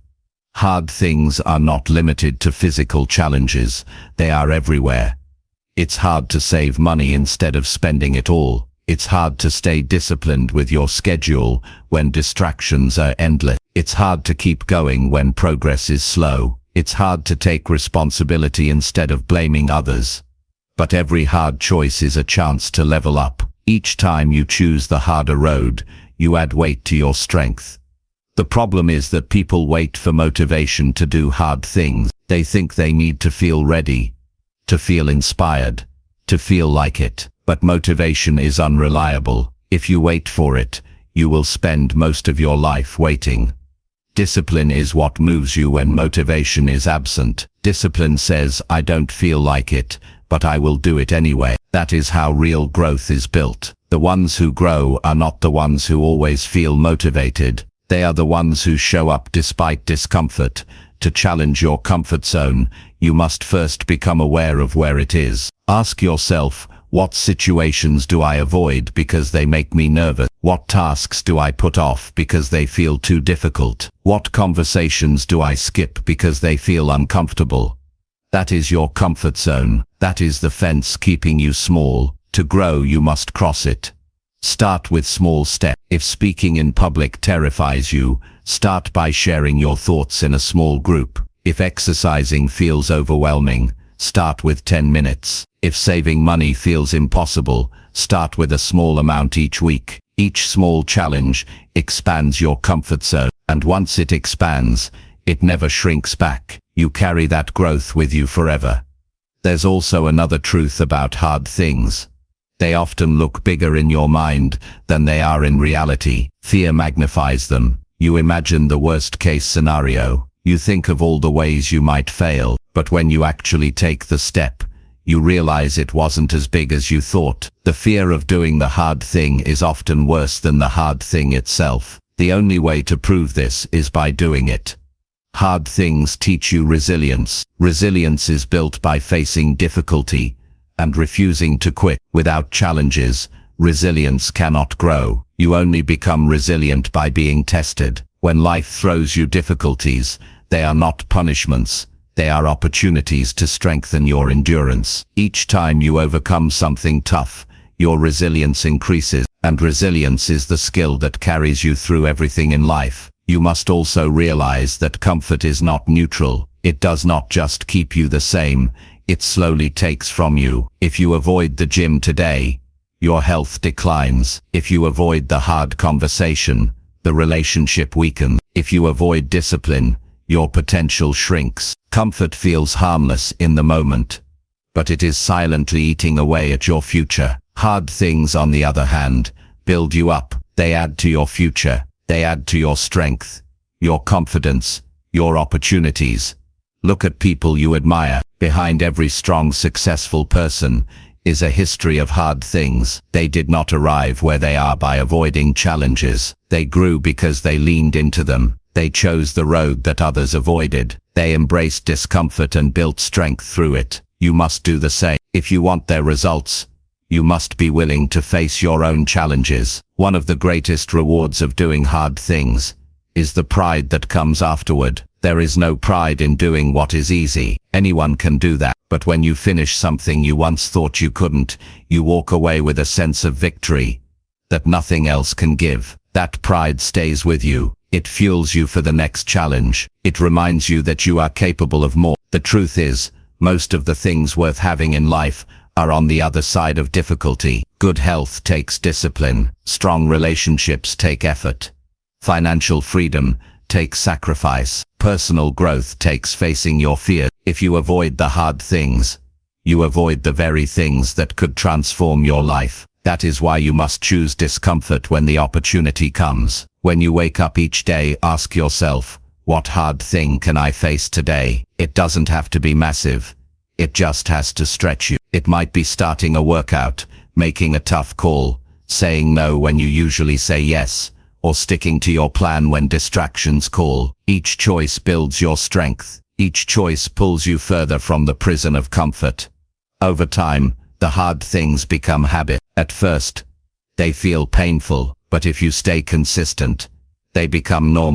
Hard things are not limited to physical challenges, they are everywhere. It's hard to save money instead of spending it all. It's hard to stay disciplined with your schedule when distractions are endless. It's hard to keep going when progress is slow. It's hard to take responsibility instead of blaming others. But every hard choice is a chance to level up. Each time you choose the harder road, you add weight to your strength. The problem is that people wait for motivation to do hard things. They think they need to feel ready, to feel inspired, to feel like it. But motivation is unreliable. If you wait for it, you will spend most of your life waiting. Discipline is what moves you when motivation is absent. Discipline says, I don't feel like it, but I will do it anyway. That is how real growth is built. The ones who grow are not the ones who always feel motivated. They are the ones who show up despite discomfort. To challenge your comfort zone, you must first become aware of where it is. Ask yourself, what situations do I avoid because they make me nervous? What tasks do I put off because they feel too difficult? What conversations do I skip because they feel uncomfortable? That is your comfort zone. That is the fence keeping you small. To grow, you must cross it. Start with small steps. If speaking in public terrifies you, start by sharing your thoughts in a small group. If exercising feels overwhelming, start with ten minutes. If saving money feels impossible, start with a small amount each week. Each small challenge expands your comfort zone, and once it expands, it never shrinks back. You carry that growth with you forever. There's also another truth about hard things. They often look bigger in your mind than they are in reality. Fear magnifies them. You imagine the worst-case scenario. You think of all the ways you might fail, but when you actually take the step, you realize it wasn't as big as you thought. The fear of doing the hard thing is often worse than the hard thing itself. The only way to prove this is by doing it. Hard things teach you resilience. Resilience is built by facing difficulty and refusing to quit. Without challenges, resilience cannot grow. You only become resilient by being tested. When life throws you difficulties, they are not punishments. They are opportunities to strengthen your endurance. Each time you overcome something tough, your resilience increases, and resilience is the skill that carries you through everything in life. You must also realize that comfort is not neutral. It does not just keep you the same, it slowly takes from you. If you avoid the gym today, your health declines. If you avoid the hard conversation, the relationship weakens. If you avoid discipline, your potential shrinks. Comfort feels harmless in the moment, but it is silently eating away at your future. Hard things, on the other hand, build you up. They add to your future. They add to your strength, your confidence, your opportunities. Look at people you admire. Behind every strong, successful person is a history of hard things. They did not arrive where they are by avoiding challenges. They grew because they leaned into them. They chose the road that others avoided. They embraced discomfort and built strength through it. You must do the same. If you want their results, you must be willing to face your own challenges. One of the greatest rewards of doing hard things is the pride that comes afterward. There is no pride in doing what is easy. Anyone can do that. But when you finish something you once thought you couldn't, you walk away with a sense of victory that nothing else can give. That pride stays with you. It fuels you for the next challenge. It reminds you that you are capable of more. The truth is, most of the things worth having in life are on the other side of difficulty. Good health takes discipline. Strong relationships take effort. Financial freedom takes sacrifice. Personal growth takes facing your fear. If you avoid the hard things, you avoid the very things that could transform your life. That is why you must choose discomfort when the opportunity comes. When you wake up each day, ask yourself, what hard thing can I face today? It doesn't have to be massive. It just has to stretch you. It might be starting a workout, making a tough call, saying no when you usually say yes, or sticking to your plan when distractions call. Each choice builds your strength. Each choice pulls you further from the prison of comfort. Over time, the hard things become habit. At first, they feel painful, but if you stay consistent, they become normal.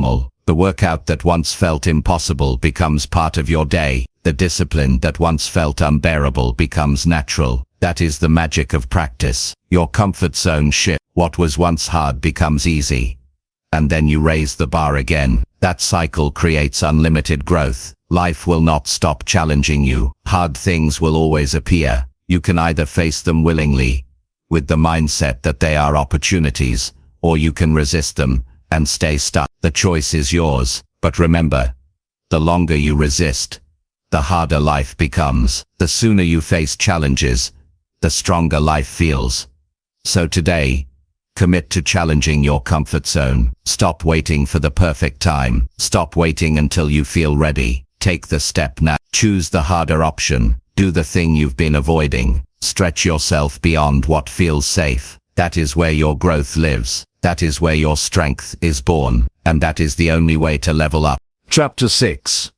The workout that once felt impossible becomes part of your day. The discipline that once felt unbearable becomes natural. That is the magic of practice. Your comfort zone shifts. What was once hard becomes easy. And then you raise the bar again. That cycle creates unlimited growth. Life will not stop challenging you. Hard things will always appear. You can either face them willingly, with the mindset that they are opportunities, or you can resist them and stay stuck. The choice is yours. But remember, the longer you resist, the harder life becomes. The sooner you face challenges, the stronger life feels. So today, commit to challenging your comfort zone. Stop waiting for the perfect time. Stop waiting until you feel ready. Take the step now. Choose the harder option. Do the thing you've been avoiding. Stretch yourself beyond what feels safe. That is where your growth lives. That is where your strength is born. And that is the only way to level up. Chapter six.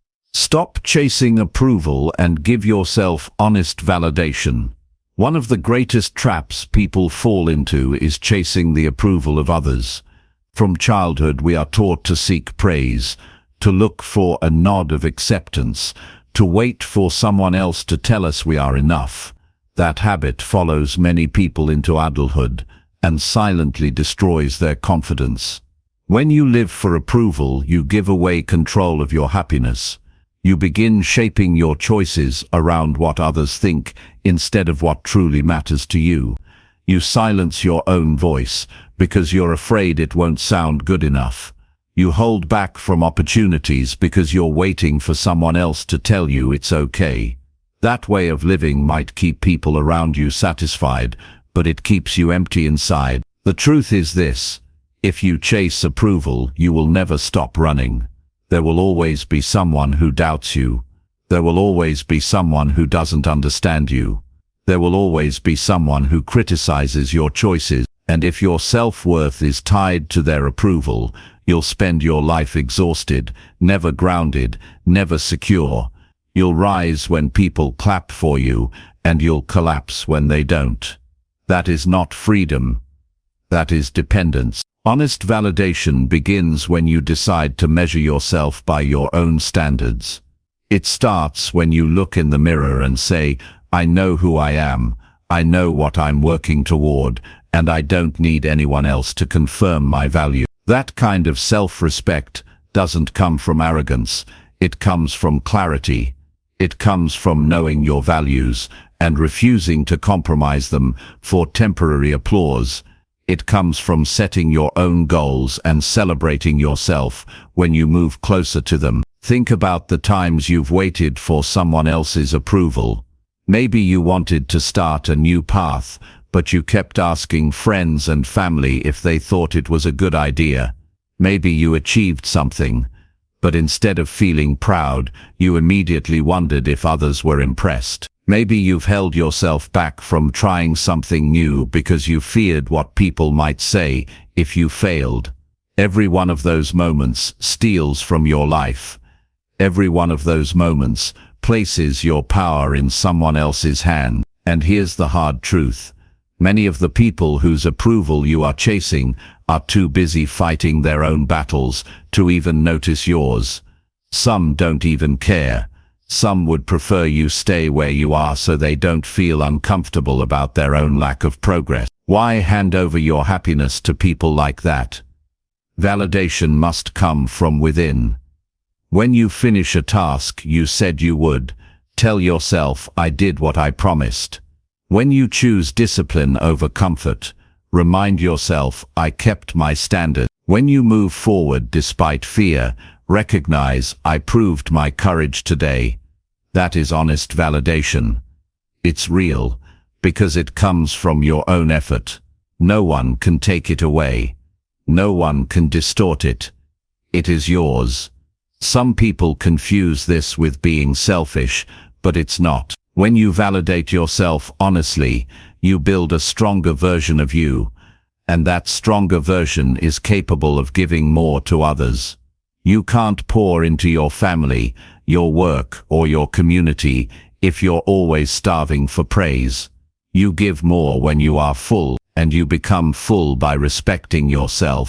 Stop chasing approval and give yourself honest validation. One of the greatest traps people fall into is chasing the approval of others. From childhood we are taught to seek praise, to look for a nod of acceptance, to wait for someone else to tell us we are enough. That habit follows many people into adulthood and silently destroys their confidence. When you live for approval, you give away control of your happiness. You begin shaping your choices around what others think instead of what truly matters to you. You silence your own voice because you're afraid it won't sound good enough. You hold back from opportunities because you're waiting for someone else to tell you it's okay. That way of living might keep people around you satisfied, but it keeps you empty inside. The truth is this: if you chase approval, you will never stop running. There will always be someone who doubts you. There will always be someone who doesn't understand you. There will always be someone who criticizes your choices. And if your self-worth is tied to their approval, you'll spend your life exhausted, never grounded, never secure. You'll rise when people clap for you, and you'll collapse when they don't. That is not freedom. That is dependence. Honest validation begins when you decide to measure yourself by your own standards. It starts when you look in the mirror and say, I know who I am, I know what I'm working toward, and I don't need anyone else to confirm my value. That kind of self-respect doesn't come from arrogance, it comes from clarity. It comes from knowing your values and refusing to compromise them for temporary applause. It comes from setting your own goals and celebrating yourself when you move closer to them. Think about the times you've waited for someone else's approval. Maybe you wanted to start a new path, but you kept asking friends and family if they thought it was a good idea. Maybe you achieved something, but instead of feeling proud, you immediately wondered if others were impressed. Maybe you've held yourself back from trying something new because you feared what people might say if you failed. Every one of those moments steals from your life. Every one of those moments places your power in someone else's hand. And here's the hard truth. Many of the people whose approval you are chasing are too busy fighting their own battles to even notice yours. Some don't even care. Some would prefer you stay where you are so they don't feel uncomfortable about their own lack of progress. Why hand over your happiness to people like that? Validation must come from within. When you finish a task you said you would, tell yourself, I did what I promised. When you choose discipline over comfort, remind yourself, I kept my standard. When you move forward despite fear, recognize, I proved my courage today. That is honest validation. It's real, because it comes from your own effort. No one can take it away. No one can distort it. It is yours. Some people confuse this with being selfish, but it's not. When you validate yourself honestly, you build a stronger version of you, and that stronger version is capable of giving more to others. You can't pour into your family, your work, or your community if you're always starving for praise. You give more when you are full, and you become full by respecting yourself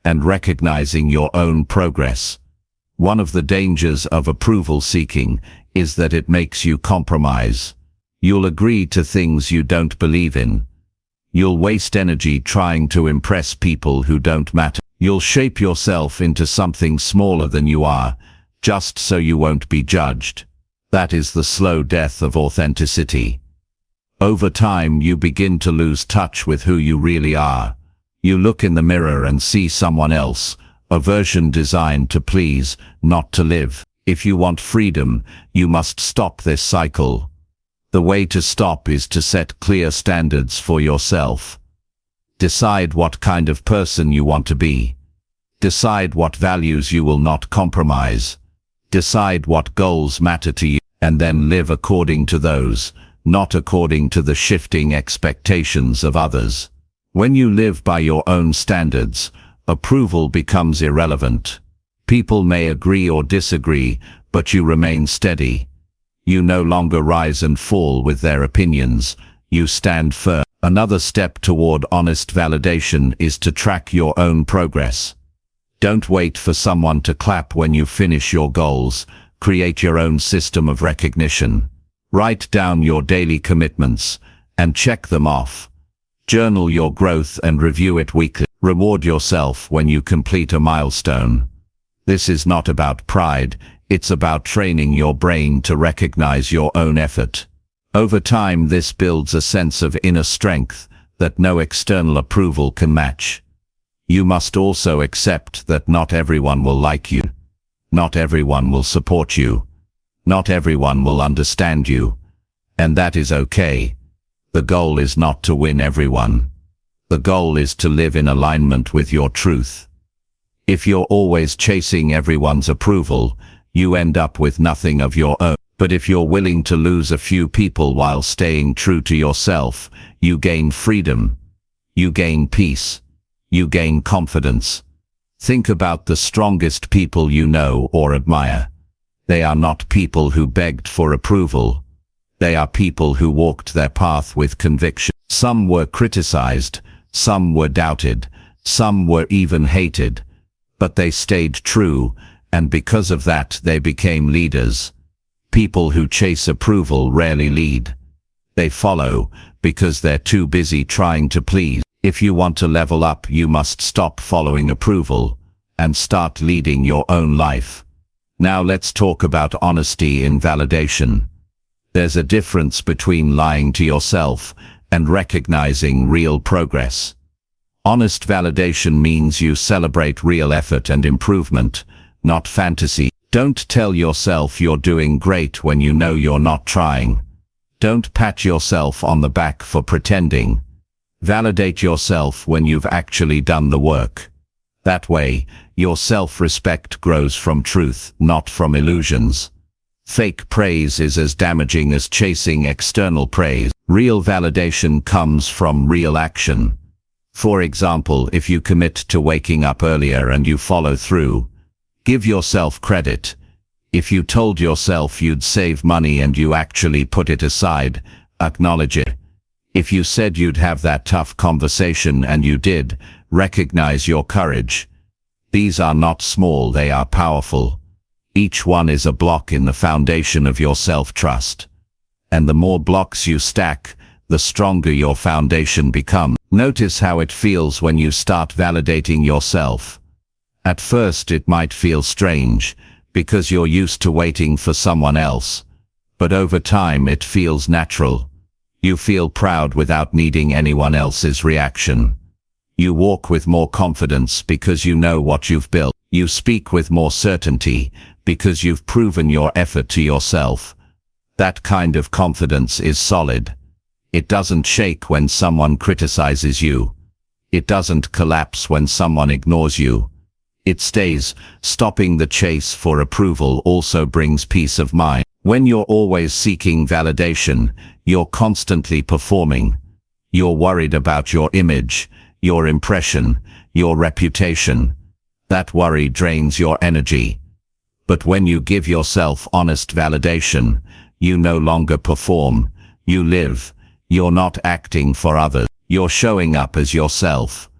and recognizing your own progress. One of the dangers of approval seeking is that it makes you compromise. You'll agree to things you don't believe in. You'll waste energy trying to impress people who don't matter. You'll shape yourself into something smaller than you are, just so you won't be judged. That is the slow death of authenticity. Over time, you begin to lose touch with who you really are. You look in the mirror and see someone else, a version designed to please, not to live. If you want freedom, you must stop this cycle. The way to stop is to set clear standards for yourself. Decide what kind of person you want to be. Decide what values you will not compromise. Decide what goals matter to you, and then live according to those, not according to the shifting expectations of others. When you live by your own standards, approval becomes irrelevant. People may agree or disagree, but you remain steady. You no longer rise and fall with their opinions. You stand firm. Another step toward honest validation is to track your own progress. Don't wait for someone to clap when you finish your goals. Create your own system of recognition. Write down your daily commitments and check them off. Journal your growth and review it weekly. Reward yourself when you complete a milestone. This is not about pride, it's about training your brain to recognize your own effort. Over time, this builds a sense of inner strength that no external approval can match. You must also accept that not everyone will like you. Not everyone will support you. Not everyone will understand you. And that is okay. The goal is not to win everyone. The goal is to live in alignment with your truth. If you're always chasing everyone's approval, you end up with nothing of your own. But if you're willing to lose a few people while staying true to yourself, you gain freedom. You gain peace. You gain confidence. Think about the strongest people you know or admire. They are not people who begged for approval. They are people who walked their path with conviction. Some were criticized, some were doubted, some were even hated. But they stayed true, and because of that they became leaders. People who chase approval rarely lead. They follow, because they're too busy trying to please. If you want to level up, you must stop following approval, and start leading your own life. Now let's talk about honesty in validation. There's a difference between lying to yourself and recognizing real progress. Honest validation means you celebrate real effort and improvement, not fantasy. Don't tell yourself you're doing great when you know you're not trying. Don't pat yourself on the back for pretending. Validate yourself when you've actually done the work. That way, your self-respect grows from truth, not from illusions. Fake praise is as damaging as chasing external praise. Real validation comes from real action. For example, if you commit to waking up earlier and you follow through, give yourself credit. If you told yourself you'd save money and you actually put it aside, acknowledge it. If you said you'd have that tough conversation and you did, recognize your courage. These are not small, they are powerful. Each one is a block in the foundation of your self-trust. And the more blocks you stack, the stronger your foundation becomes. Notice how it feels when you start validating yourself. At first it might feel strange, because you're used to waiting for someone else. But over time it feels natural. You feel proud without needing anyone else's reaction. You walk with more confidence because you know what you've built. You speak with more certainty because you've proven your effort to yourself. That kind of confidence is solid. It doesn't shake when someone criticizes you. It doesn't collapse when someone ignores you. It stays. Stopping the chase for approval also brings peace of mind. When you're always seeking validation, you're constantly performing. You're worried about your image, your impression, your reputation. That worry drains your energy. But when you give yourself honest validation, you no longer perform, you live. You're not acting for others. You're showing up as yourself.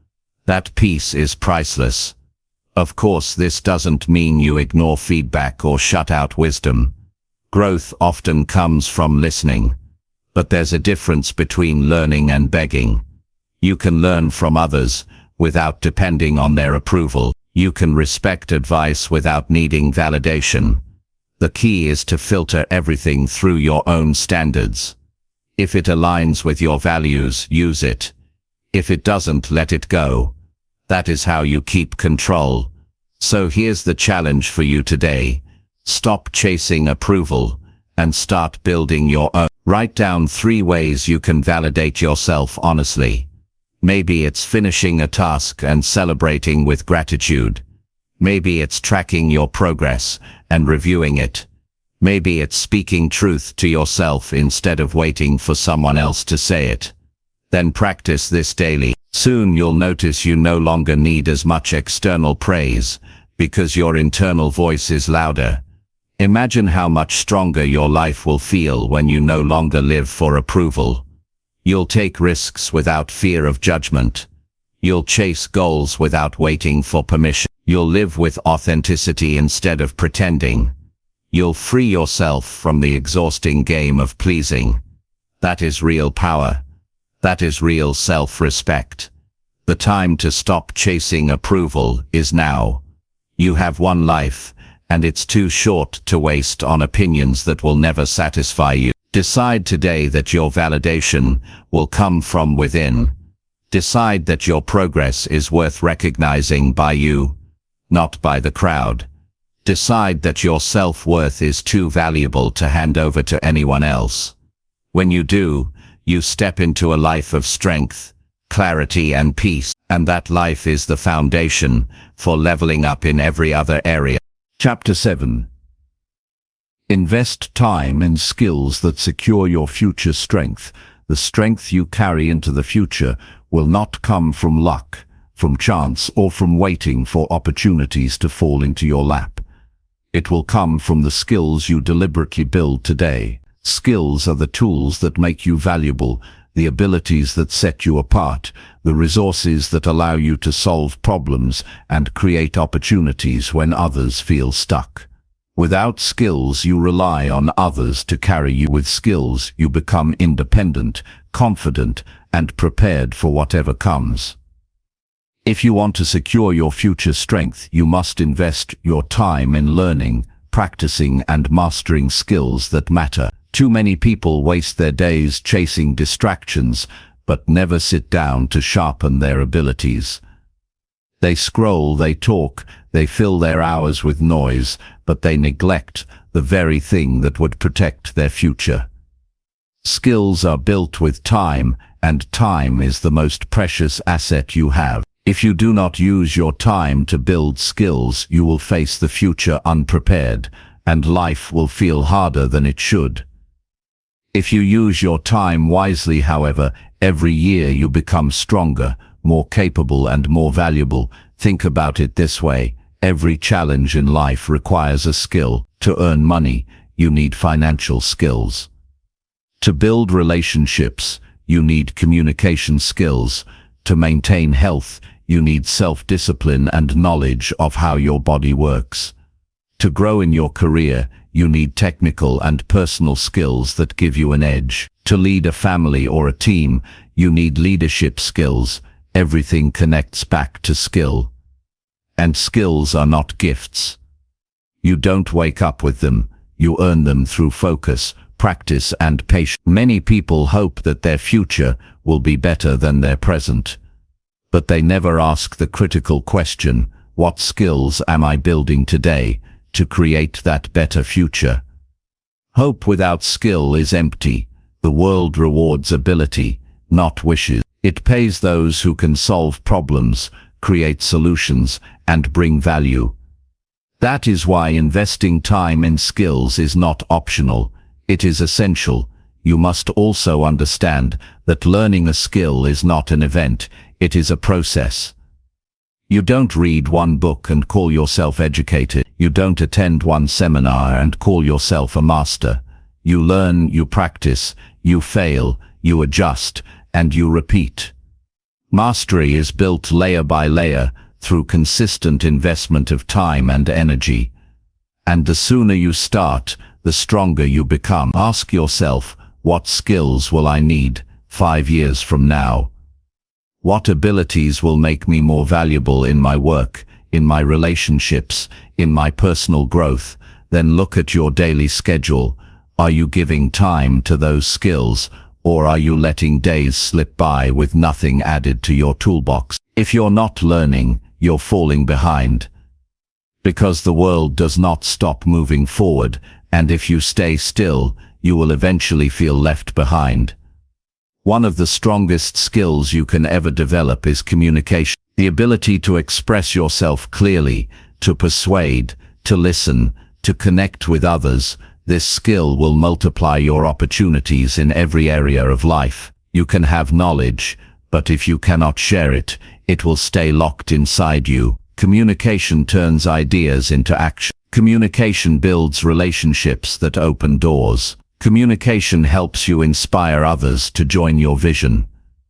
That peace is priceless. Of course, this doesn't mean you ignore feedback or shut out wisdom. Growth often comes from listening. But there's a difference between learning and begging. You can learn from others without depending on their approval. You can respect advice without needing validation. The key is to filter everything through your own standards. If it aligns with your values, use it. If it doesn't, let it go. That is how you keep control. So here's the challenge for you today. Stop chasing approval and start building your own. Write down three ways you can validate yourself honestly. Maybe it's finishing a task and celebrating with gratitude. Maybe it's tracking your progress and reviewing it. Maybe it's speaking truth to yourself instead of waiting for someone else to say it. Then practice this daily. Soon you'll notice you no longer need as much external praise because your internal voice is louder. Imagine how much stronger your life will feel when you no longer live for approval. You'll take risks without fear of judgment. You'll chase goals without waiting for permission. You'll live with authenticity instead of pretending. You'll free yourself from the exhausting game of pleasing. That is real power. That is real self-respect. The time to stop chasing approval is now. You have one life, and it's too short to waste on opinions that will never satisfy you. Decide today that your validation will come from within. Decide that your progress is worth recognizing by you, not by the crowd. Decide that your self-worth is too valuable to hand over to anyone else. When you do, you step into a life of strength, clarity and peace, and that life is the foundation for leveling up in every other area. Chapter seven. Invest time in skills that secure your future strength. The strength you carry into the future will not come from luck, from chance, or from waiting for opportunities to fall into your lap. It will come from the skills you deliberately build today. Skills are the tools that make you valuable, the abilities that set you apart, the resources that allow you to solve problems and create opportunities when others feel stuck. Without skills, you rely on others to carry you. With skills, you become independent, confident, and prepared for whatever comes. If you want to secure your future strength, you must invest your time in learning, practicing, and mastering skills that matter. Too many people waste their days chasing distractions, but never sit down to sharpen their abilities. They scroll, they talk, they fill their hours with noise, but they neglect the very thing that would protect their future. Skills are built with time, and time is the most precious asset you have. If you do not use your time to build skills, you will face the future unprepared, and life will feel harder than it should. If you use your time wisely, however, every year you become stronger, more capable, and more valuable. Think about it this way. Every challenge in life requires a skill. To earn money, you need financial skills. To build relationships, you need communication skills. To maintain health, you need self-discipline and knowledge of how your body works. To grow in your career, you need technical and personal skills that give you an edge. To lead a family or a team, you need leadership skills. Everything connects back to skill. And skills are not gifts. You don't wake up with them, you earn them through focus, practice, and patience. Many people hope that their future will be better than their present. But they never ask the critical question, what skills am I building today to create that better future? Hope without skill is empty. The world rewards ability, not wishes. It pays those who can solve problems, create solutions, and bring value. That is why investing time in skills is not optional. It is essential. You must also understand that learning a skill is not an event, it is a process. You don't read one book and call yourself educated. You don't attend one seminar and call yourself a master. You learn, you practice, you fail, you adjust, and you repeat. Mastery is built layer by layer through consistent investment of time and energy. And the sooner you start, the stronger you become. Ask yourself, what skills will I need five years from now? What abilities will make me more valuable in my work, in my relationships, in my personal growth? Then look at your daily schedule. Are you giving time to those skills, or are you letting days slip by with nothing added to your toolbox? If you're not learning, you're falling behind. Because the world does not stop moving forward, and if you stay still, you will eventually feel left behind. One of the strongest skills you can ever develop is communication. The ability to express yourself clearly, to persuade, to listen, to connect with others. This skill will multiply your opportunities in every area of life. You can have knowledge, but if you cannot share it, it will stay locked inside you. Communication turns ideas into action. Communication builds relationships that open doors. Communication helps you inspire others to join your vision.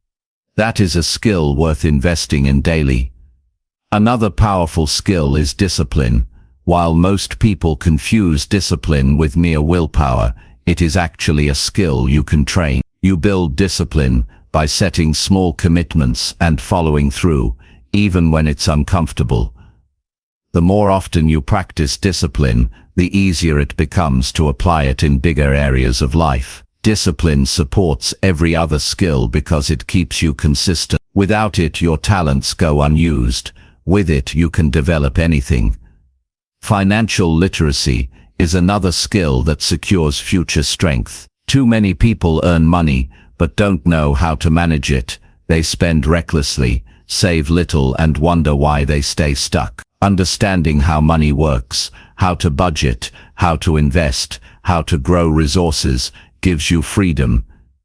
That is a skill worth investing in daily. Another powerful skill is discipline. While most people confuse discipline with mere willpower, it is actually a skill you can train. You build discipline by setting small commitments and following through, even when it's uncomfortable. The more often you practice discipline, the easier it becomes to apply it in bigger areas of life. Discipline supports every other skill because it keeps you consistent. Without it, your talents go unused. With it, you can develop anything. Financial literacy is another skill that secures future strength. Too many people earn money, but don't know how to manage it. They spend recklessly, save little, and wonder why they stay stuck. Understanding how money works, how to budget, how to invest, how to grow resources, gives you freedom.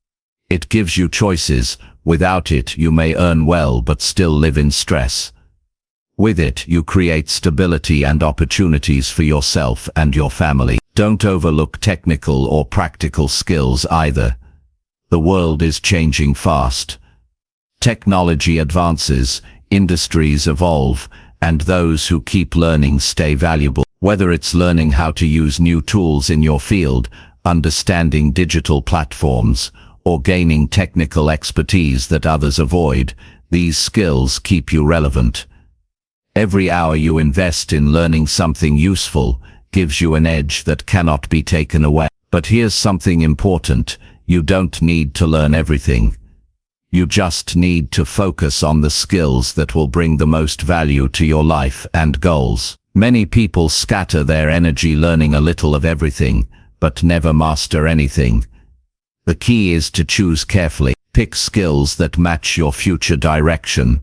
It gives you choices. Without it, you may earn well but still live in stress. With it, you create stability and opportunities for yourself and your family. Don't overlook technical or practical skills either. The world is changing fast. Technology advances, industries evolve, and those who keep learning stay valuable. Whether it's learning how to use new tools in your field, understanding digital platforms, or gaining technical expertise that others avoid, these skills keep you relevant. Every hour you invest in learning something useful gives you an edge that cannot be taken away. But here's something important. You don't need to learn everything. You just need to focus on the skills that will bring the most value to your life and goals. Many people scatter their energy learning a little of everything, but never master anything. The key is to choose carefully. Pick skills that match your future direction.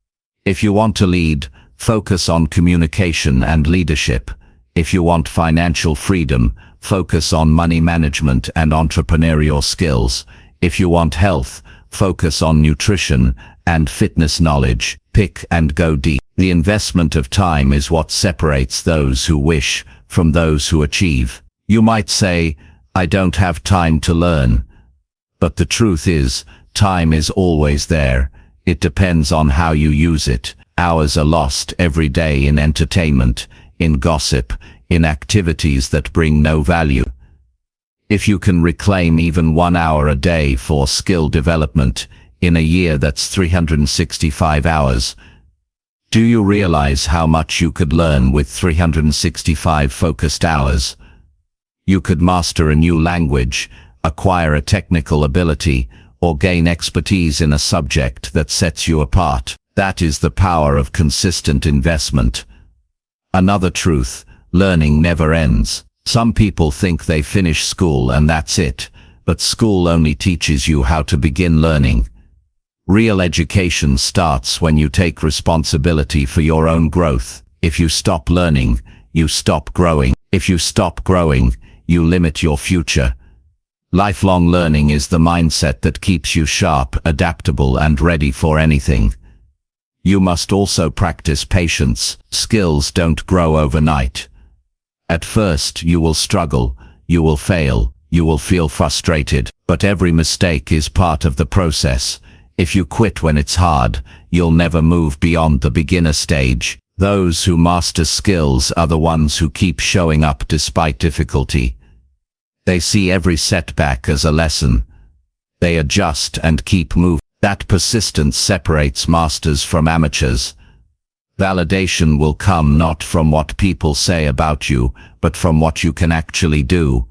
If you want to lead, focus on communication and leadership. If you want financial freedom, focus on money management and entrepreneurial skills. If you want health, focus on nutrition and fitness knowledge. Pick and go deep. The investment of time is what separates those who wish from those who achieve. You might say, I don't have time to learn. But the truth is, time is always there. It depends on how you use it. Hours are lost every day in entertainment, in gossip, in activities that bring no value. If you can reclaim even one hour a day for skill development, in a year that's three hundred sixty-five hours, do you realize how much you could learn with three hundred sixty-five focused hours? You could master a new language, acquire a technical ability, or gain expertise in a subject that sets you apart. That is the power of consistent investment. Another truth, learning never ends. Some people think they finish school and that's it, but school only teaches you how to begin learning. Real education starts when you take responsibility for your own growth. If you stop learning, you stop growing. If you stop growing, you limit your future. Lifelong learning is the mindset that keeps you sharp, adaptable, and ready for anything. You must also practice patience. Skills don't grow overnight. At first, you will struggle, you will fail, you will feel frustrated, but every mistake is part of the process. If you quit when it's hard, you'll never move beyond the beginner stage. Those who master skills are the ones who keep showing up despite difficulty. They see every setback as a lesson. They adjust and keep moving. That persistence separates masters from amateurs. Validation will come not from what people say about you, but from what you can actually do.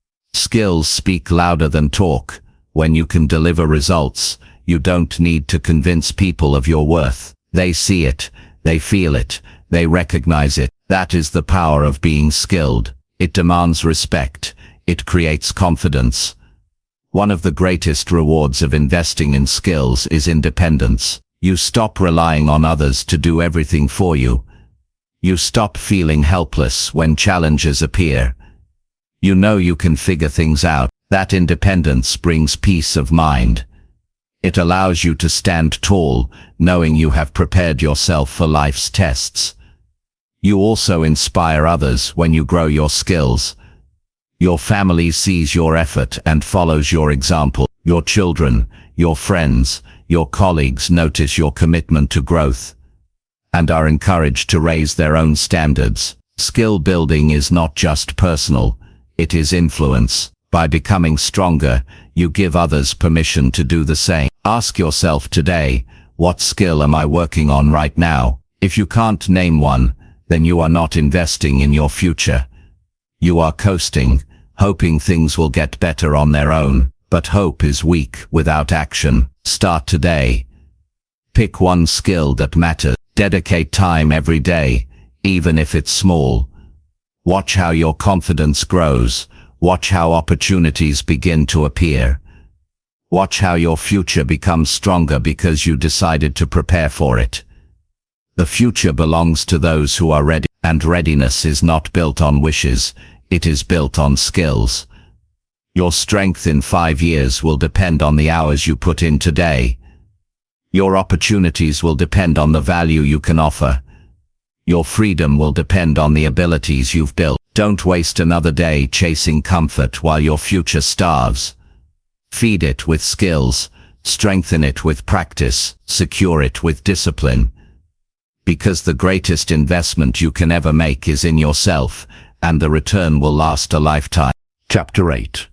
Skills speak louder than talk. When you can deliver results, you don't need to convince people of your worth. They see it, they feel it, they recognize it. That is the power of being skilled. It demands respect. It creates confidence. One of the greatest rewards of investing in skills is independence. You stop relying on others to do everything for you. You stop feeling helpless when challenges appear. You know you can figure things out. That independence brings peace of mind. It allows you to stand tall, knowing you have prepared yourself for life's tests. You also inspire others when you grow your skills. Your family sees your effort and follows your example. Your children, your friends, your colleagues notice your commitment to growth and are encouraged to raise their own standards. Skill building is not just personal, it is influence. By becoming stronger, you give others permission to do the same. Ask yourself today, what skill am I working on right now? If you can't name one, then you are not investing in your future. You are coasting, hoping things will get better on their own. But hope is weak without action. Start today. Pick one skill that matters. Dedicate time every day, even if it's small. Watch how your confidence grows. Watch how opportunities begin to appear. Watch how your future becomes stronger because you decided to prepare for it. The future belongs to those who are ready, and readiness is not built on wishes. It is built on skills. Your strength in five years will depend on the hours you put in today. Your opportunities will depend on the value you can offer. Your freedom will depend on the abilities you've built. Don't waste another day chasing comfort while your future starves. Feed it with skills, strengthen it with practice, secure it with discipline. Because the greatest investment you can ever make is in yourself, and the return will last a lifetime. Chapter eight.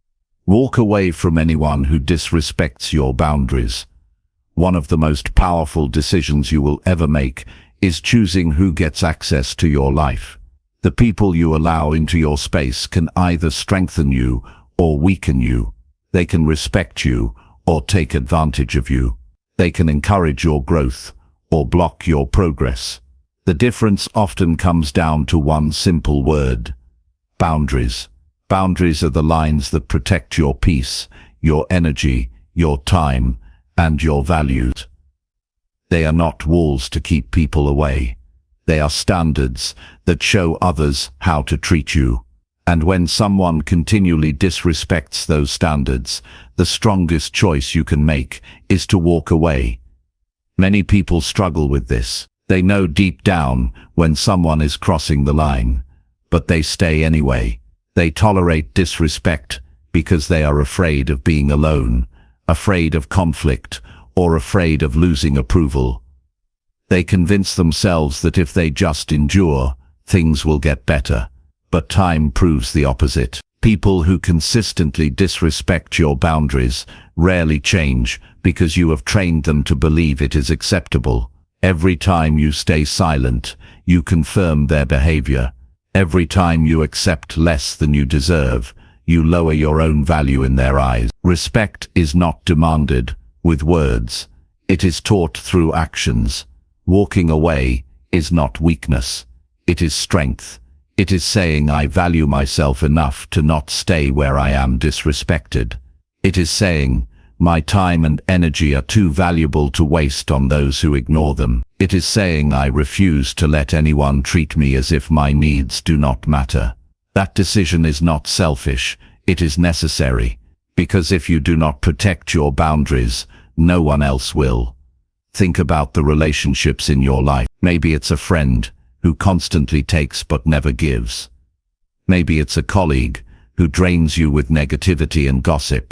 Walk away from anyone who disrespects your boundaries. One of the most powerful decisions you will ever make is choosing who gets access to your life. The people you allow into your space can either strengthen you or weaken you. They can respect you or take advantage of you. They can encourage your growth or block your progress. The difference often comes down to one simple word: boundaries. Boundaries are the lines that protect your peace, your energy, your time, and your values. They are not walls to keep people away. They are standards that show others how to treat you. And when someone continually disrespects those standards, the strongest choice you can make is to walk away. Many people struggle with this. They know deep down when someone is crossing the line, but they stay anyway. They tolerate disrespect because they are afraid of being alone, afraid of conflict, or afraid of losing approval. They convince themselves that if they just endure, things will get better. But time proves the opposite. People who consistently disrespect your boundaries rarely change because you have trained them to believe it is acceptable. Every time you stay silent, you confirm their behavior. Every time you accept less than you deserve, you lower your own value in their eyes. Respect is not demanded with words. It is taught through actions. Walking away is not weakness. It is strength. It is saying I value myself enough to not stay where I am disrespected. It is saying my time and energy are too valuable to waste on those who ignore them. It is saying I refuse to let anyone treat me as if my needs do not matter. That decision is not selfish, it is necessary, because if you do not protect your boundaries, no one else will. Think about the relationships in your life. Maybe it's a friend who constantly takes but never gives. Maybe it's a colleague who drains you with negativity and gossip.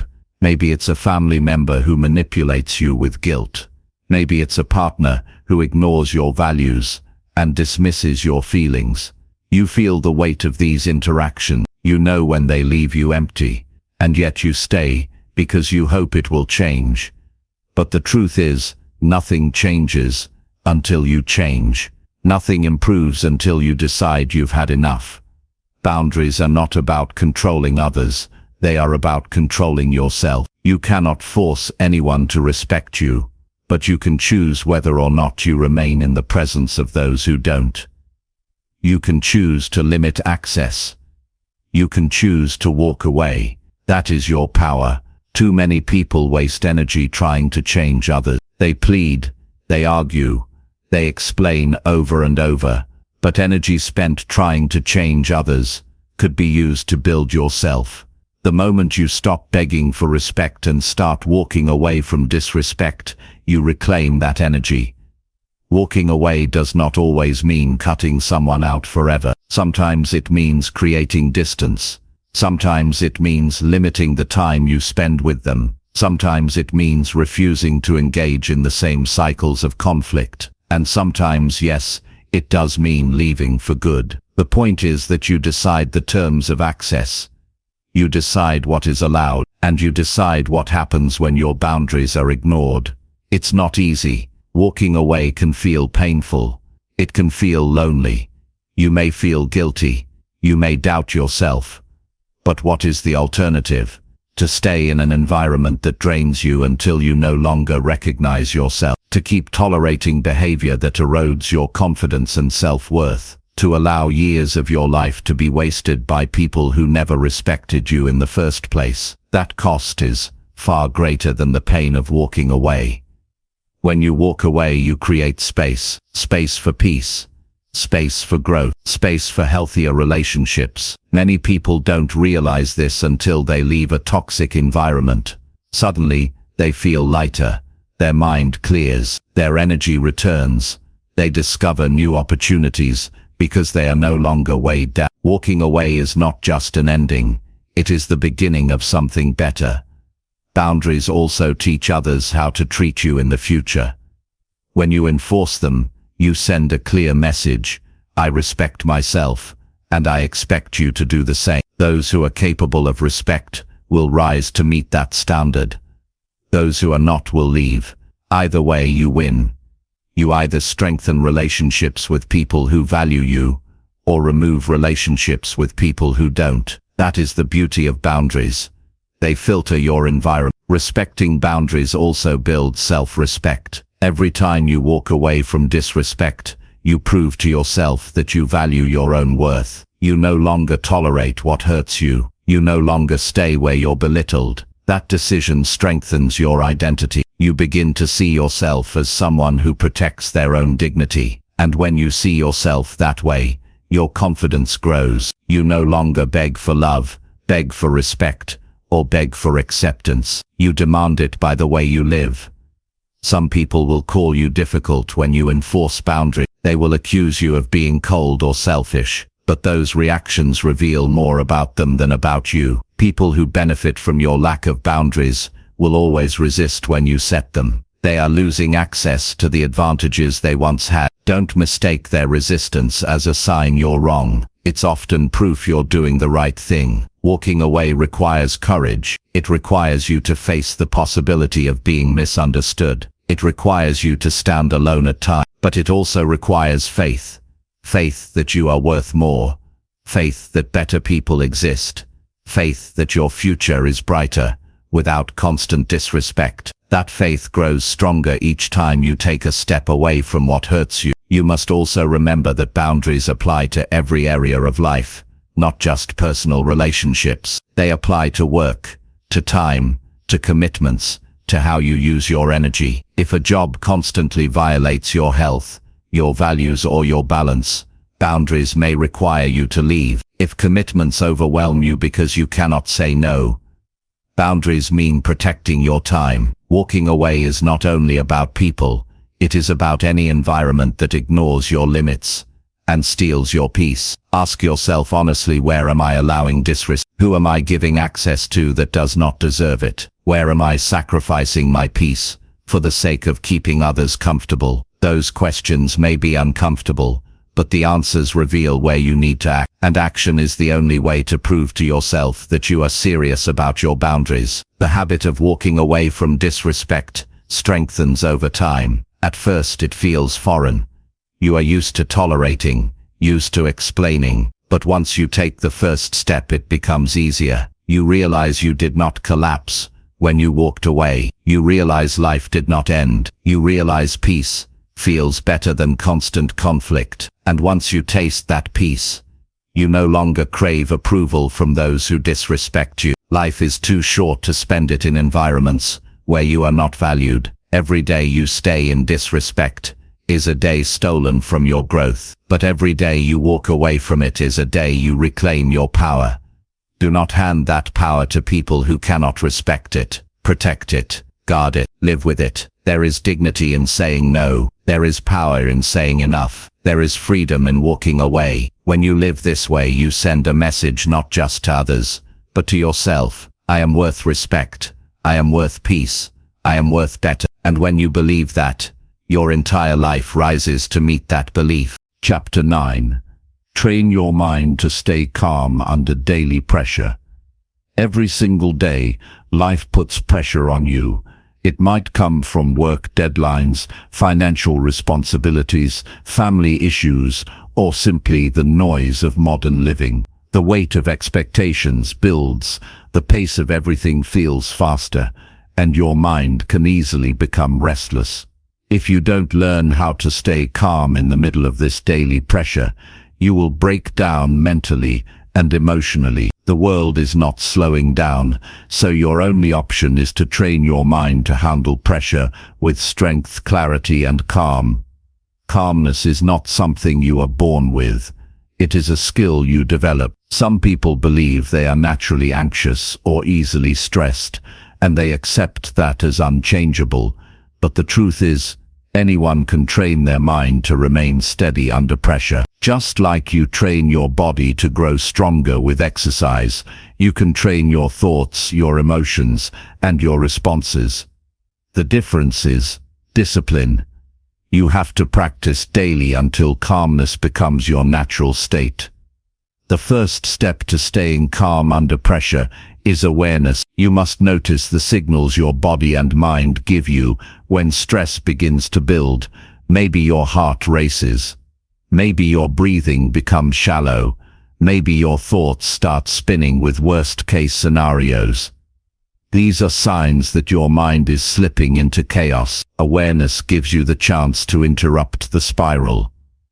Maybe it's a family member who manipulates you with guilt. Maybe it's a partner who ignores your values and dismisses your feelings. You feel the weight of these interactions. You know when they leave you empty, and yet you stay because you hope it will change. But the truth is, nothing changes until you change. Nothing improves until you decide you've had enough. Boundaries are not about controlling others. They are about controlling yourself. You cannot force anyone to respect you, but you can choose whether or not you remain in the presence of those who don't. You can choose to limit access. You can choose to walk away. That is your power. Too many people waste energy trying to change others. They plead, they argue, they explain over and over, but energy spent trying to change others could be used to build yourself. The moment you stop begging for respect and start walking away from disrespect, you reclaim that energy. Walking away does not always mean cutting someone out forever. Sometimes it means creating distance. Sometimes it means limiting the time you spend with them. Sometimes it means refusing to engage in the same cycles of conflict. And sometimes, yes, it does mean leaving for good. The point is that you decide the terms of access. You decide what is allowed, and you decide what happens when your boundaries are ignored. It's not easy. Walking away can feel painful. It can feel lonely. You may feel guilty. You may doubt yourself. But what is the alternative? To stay in an environment that drains you until you no longer recognize yourself. To keep tolerating behavior that erodes your confidence and self-worth. To allow years of your life to be wasted by people who never respected you in the first place. That cost is far greater than the pain of walking away. When you walk away, you create space. Space for peace. Space for growth. Space for healthier relationships. Many people don't realize this until they leave a toxic environment. Suddenly, they feel lighter. Their mind clears. Their energy returns. They discover new opportunities because they are no longer weighed down. Walking away is not just an ending. It is the beginning of something better. Boundaries also teach others how to treat you in the future. When you enforce them, you send a clear message. I respect myself, and I expect you to do the same. Those who are capable of respect will rise to meet that standard. Those who are not will leave. Either way, you win. You either strengthen relationships with people who value you, or remove relationships with people who don't. That is the beauty of boundaries. They filter your environment. Respecting boundaries also builds self-respect. Every time you walk away from disrespect, you prove to yourself that you value your own worth. You no longer tolerate what hurts you. You no longer stay where you're belittled. That decision strengthens your identity. You begin to see yourself as someone who protects their own dignity. And when you see yourself that way, your confidence grows. You no longer beg for love, beg for respect, or beg for acceptance. You demand it by the way you live. Some people will call you difficult when you enforce boundaries. They will accuse you of being cold or selfish, but those reactions reveal more about them than about you. People who benefit from your lack of boundaries will always resist when you set them. They are losing access to the advantages they once had. Don't mistake their resistance as a sign you're wrong. It's often proof you're doing the right thing. Walking away requires courage. It requires you to face the possibility of being misunderstood. It requires you to stand alone at times. But it also requires faith. Faith that you are worth more. Faith that better people exist. Faith that your future is brighter, without constant disrespect. That faith grows stronger each time you take a step away from what hurts you. You must also remember that boundaries apply to every area of life, not just personal relationships. They apply to work, to time, to commitments, to how you use your energy. If a job constantly violates your health, your values, or your balance, boundaries may require you to leave. If commitments overwhelm you because you cannot say no, boundaries mean protecting your time. Walking away is not only about people, it is about any environment that ignores your limits and steals your peace. Ask yourself honestly, where am I allowing disrespect? Who am I giving access to that does not deserve it? Where am I sacrificing my peace for the sake of keeping others comfortable? Those questions may be uncomfortable, but the answers reveal where you need to act, and action is the only way to prove to yourself that you are serious about your boundaries. The habit of walking away from disrespect strengthens over time. At first it feels foreign. You are used to tolerating, used to explaining, but once you take the first step it becomes easier. You realize you did not collapse when you walked away. You realize life did not end. You realize peace feels better than constant conflict. And once you taste that peace, you no longer crave approval from those who disrespect you. Life is too short to spend it in environments where you are not valued. Every day you stay in disrespect is a day stolen from your growth. But every day you walk away from it is a day you reclaim your power. Do not hand that power to people who cannot respect it. Protect it, guard it, live with it. There is dignity in saying no. There is power in saying enough. There is freedom in walking away. When you live this way, you send a message not just to others, but to yourself. I am worth respect. I am worth peace. I am worth better. And when you believe that, your entire life rises to meet that belief. Chapter nine. Train your mind to stay calm under daily pressure. Every single day, life puts pressure on you. It might come from work deadlines, financial responsibilities, family issues, or simply the noise of modern living. The weight of expectations builds, the pace of everything feels faster, and your mind can easily become restless. If you don't learn how to stay calm in the middle of this daily pressure, you will break down mentally and emotionally. The world is not slowing down, so your only option is to train your mind to handle pressure with strength, clarity, and calm. Calmness is not something you are born with. It is a skill you develop. Some people believe they are naturally anxious or easily stressed, and they accept that as unchangeable. But the truth is, anyone can train their mind to remain steady under pressure. Just like you train your body to grow stronger with exercise, you can train your thoughts, your emotions, and your responses. The difference is discipline. You have to practice daily until calmness becomes your natural state. The first step to staying calm under pressure is awareness. You must notice the signals your body and mind give you when stress begins to build. Maybe your heart races. Maybe your breathing becomes shallow. Maybe your thoughts start spinning with worst-case scenarios. These are signs that your mind is slipping into chaos. Awareness gives you the chance to interrupt the spiral.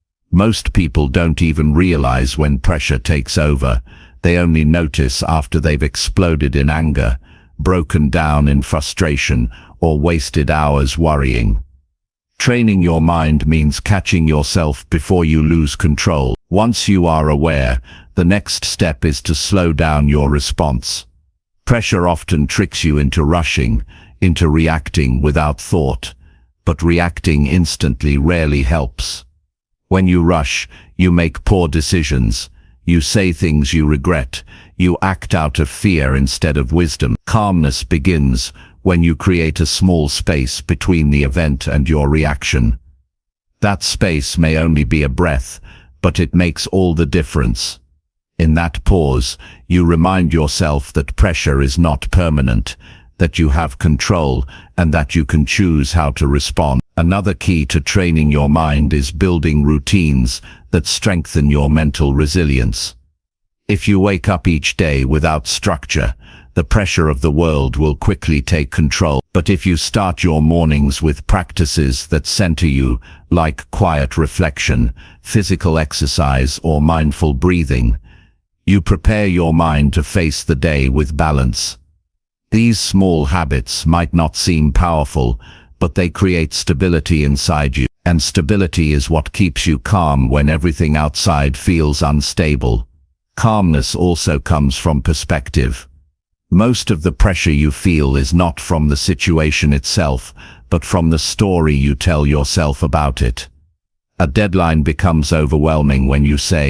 Most people don't even realize when pressure takes over. They only notice after they've exploded in anger, broken down in frustration, or wasted hours worrying. Training your mind means catching yourself before you lose control. Once you are aware, the next step is to slow down your response. Pressure often tricks you into rushing, into reacting without thought, but reacting instantly rarely helps. When you rush, you make poor decisions. You say things you regret. You act out of fear instead of wisdom. Calmness begins when you create a small space between the event and your reaction. That space may only be a breath, but it makes all the difference. In that pause, you remind yourself that pressure is not permanent, that you have control, and that you can choose how to respond. Another key to training your mind is building routines that strengthen your mental resilience. If you wake up each day without structure, the pressure of the world will quickly take control. But if you start your mornings with practices that center you, like quiet reflection, physical exercise, or mindful breathing, you prepare your mind to face the day with balance. These small habits might not seem powerful, but they create stability inside you, and stability is what keeps you calm when everything outside feels unstable. Calmness also comes from perspective. Most of the pressure you feel is not from the situation itself, but from the story you tell yourself about it. A deadline becomes overwhelming when you say,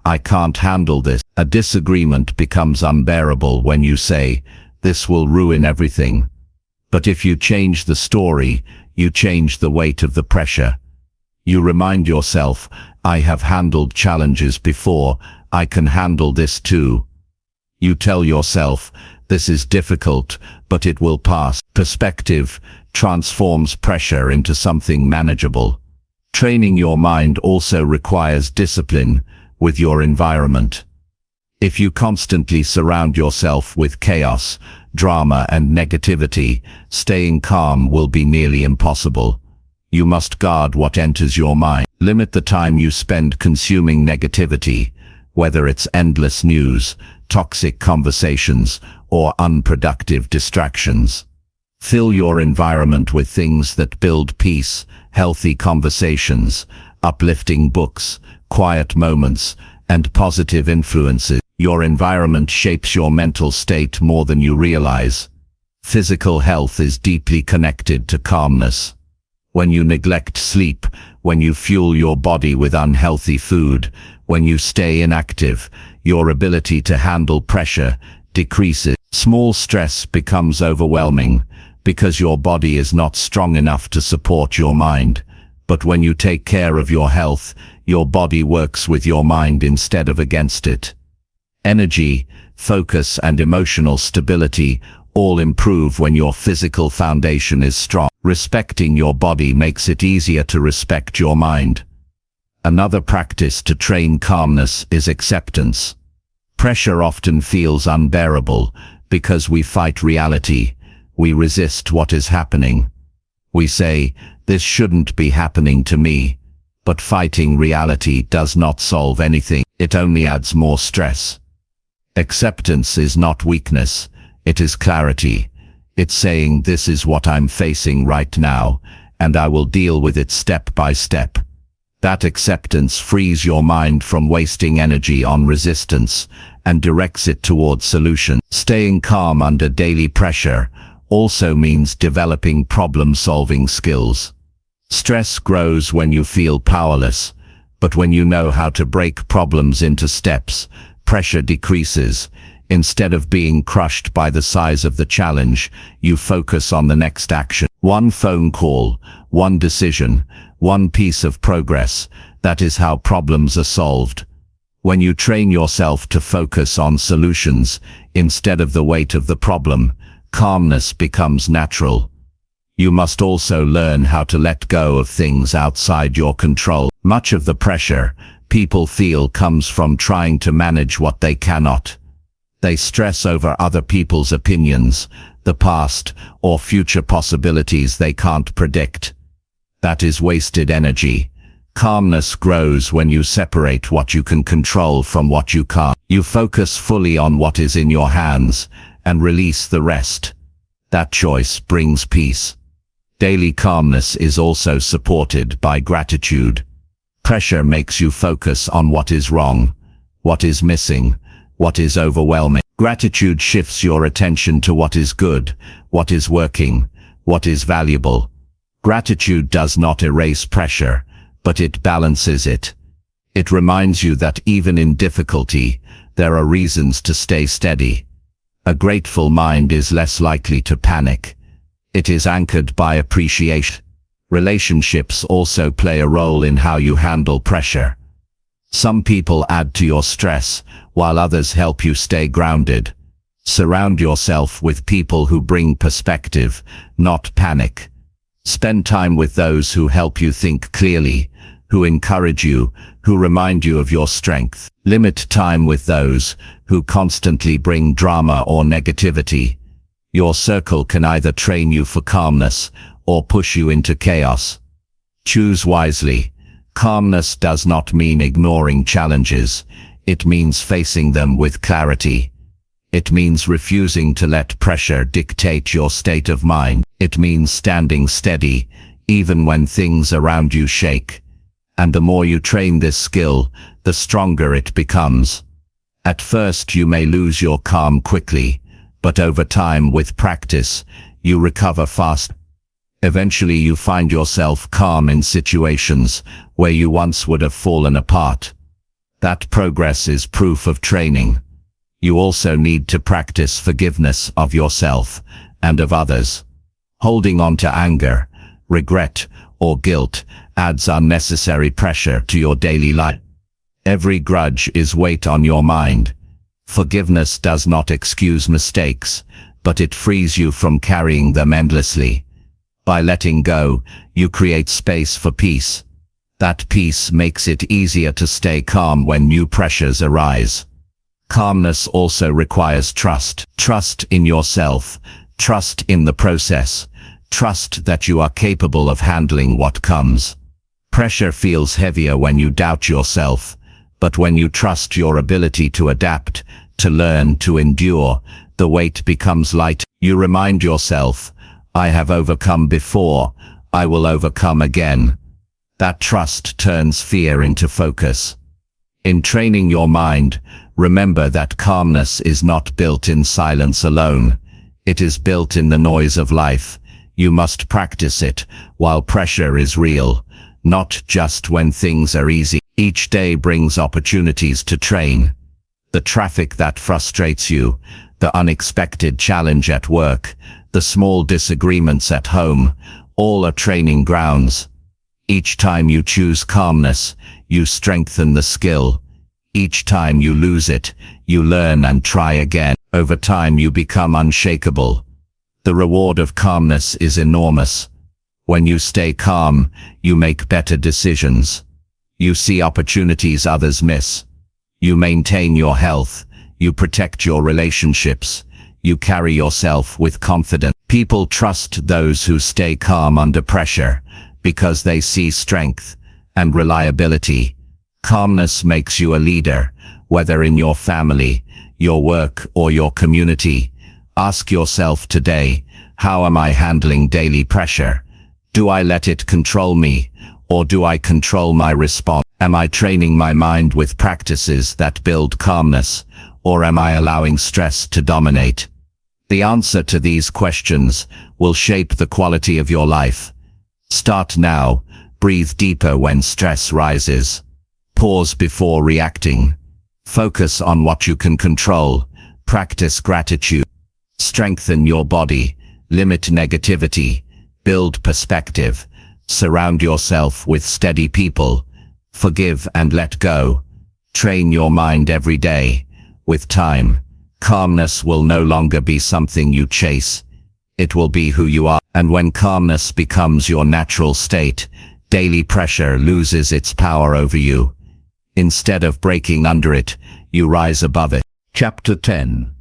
I can't handle this. A disagreement becomes unbearable when you say, this will ruin everything. But if you change the story, you change the weight of the pressure. You remind yourself, I have handled challenges before, I can handle this too. You tell yourself, this is difficult, but it will pass. Perspective transforms pressure into something manageable. Training your mind also requires discipline with your environment. If you constantly surround yourself with chaos, drama and negativity, staying calm will be nearly impossible. You must guard what enters your mind. Limit the time you spend consuming negativity, whether it's endless news, toxic conversations, or unproductive distractions. Fill your environment with things that build peace, healthy conversations, uplifting books, quiet moments, and positive influences. Your environment shapes your mental state more than you realize. Physical health is deeply connected to calmness. When you neglect sleep, when you fuel your body with unhealthy food, when you stay inactive, your ability to handle pressure decreases. Small stress becomes overwhelming because your body is not strong enough to support your mind. But when you take care of your health, your body works with your mind instead of against it. Energy, focus, and emotional stability all improve when your physical foundation is strong. Respecting your body makes it easier to respect your mind. Another practice to train calmness is acceptance. Pressure often feels unbearable because we fight reality. We resist what is happening. We say, this shouldn't be happening to me. But fighting reality does not solve anything. It only adds more stress. Acceptance is not weakness. It is clarity. It's saying, this is what I'm facing right now, and I will deal with it step by step. That acceptance frees your mind from wasting energy on resistance and directs it toward solution. Staying calm under daily pressure also means developing problem-solving skills. Stress grows when you feel powerless, but when you know how to break problems into steps, pressure decreases. Instead of being crushed by the size of the challenge, you focus on the next action. One phone call, one decision, one piece of progress. That is how problems are solved. When you train yourself to focus on solutions instead of the weight of the problem, calmness becomes natural. You must also learn how to let go of things outside your control. Much of the pressure people feel comes from trying to manage what they cannot. They stress over other people's opinions, the past, or future possibilities they can't predict. That is wasted energy. Calmness grows when you separate what you can control from what you can't. You focus fully on what is in your hands and release the rest. That choice brings peace. Daily calmness is also supported by gratitude. Pressure makes you focus on what is wrong, what is missing, what is overwhelming. Gratitude shifts your attention to what is good, what is working, what is valuable. Gratitude does not erase pressure, but it balances it. It reminds you that even in difficulty, there are reasons to stay steady. A grateful mind is less likely to panic. It is anchored by appreciation. Relationships also play a role in how you handle pressure. Some people add to your stress, while others help you stay grounded. Surround yourself with people who bring perspective, not panic. Spend time with those who help you think clearly, who encourage you, who remind you of your strength. Limit time with those who constantly bring drama or negativity. Your circle can either train you for calmness or push you into chaos. Choose wisely. Calmness does not mean ignoring challenges. It means facing them with clarity. It means refusing to let pressure dictate your state of mind. It means standing steady, even when things around you shake. And the more you train this skill, the stronger it becomes. At first you may lose your calm quickly, but over time, with practice, you recover fast. Eventually you find yourself calm in situations where you once would have fallen apart. That progress is proof of training. You also need to practice forgiveness of yourself and of others. Holding on to anger, regret, or guilt adds unnecessary pressure to your daily life. Every grudge is weight on your mind. Forgiveness does not excuse mistakes, but it frees you from carrying them endlessly. By letting go, you create space for peace. That peace makes it easier to stay calm when new pressures arise. Calmness also requires trust. Trust in yourself. Trust in the process. Trust that you are capable of handling what comes. Pressure feels heavier when you doubt yourself, but when you trust your ability to adapt, to learn, to endure, the weight becomes light. You remind yourself, I have overcome before, I will overcome again. That trust turns fear into focus. In training your mind, remember that calmness is not built in silence alone. It is built in the noise of life. You must practice it while pressure is real, not just when things are easy. Each day brings opportunities to train. The traffic that frustrates you, the unexpected challenge at work, the small disagreements at home, all are training grounds. Each time you choose calmness, you strengthen the skill. Each time you lose it, you learn and try again. Over time you become unshakable. The reward of calmness is enormous. When you stay calm, you make better decisions. You see opportunities others miss. You maintain your health. You protect your relationships. You carry yourself with confidence. People trust those who stay calm under pressure because they see strength and reliability. Calmness makes you a leader, whether in your family, your work, or your community. Ask yourself today, how am I handling daily pressure? Do I let it control me, or do I control my response? Am I training my mind with practices that build calmness, or am I allowing stress to dominate? The answer to these questions will shape the quality of your life. Start now. Breathe deeper when stress rises. Pause before reacting. Focus on what you can control. Practice gratitude. Strengthen your body. Limit negativity. Build perspective. Surround yourself with steady people. Forgive and let go. Train your mind every day. With time, calmness will no longer be something you chase. It will be who you are. And when calmness becomes your natural state, daily pressure loses its power over you. Instead of breaking under it, you rise above it. Chapter ten.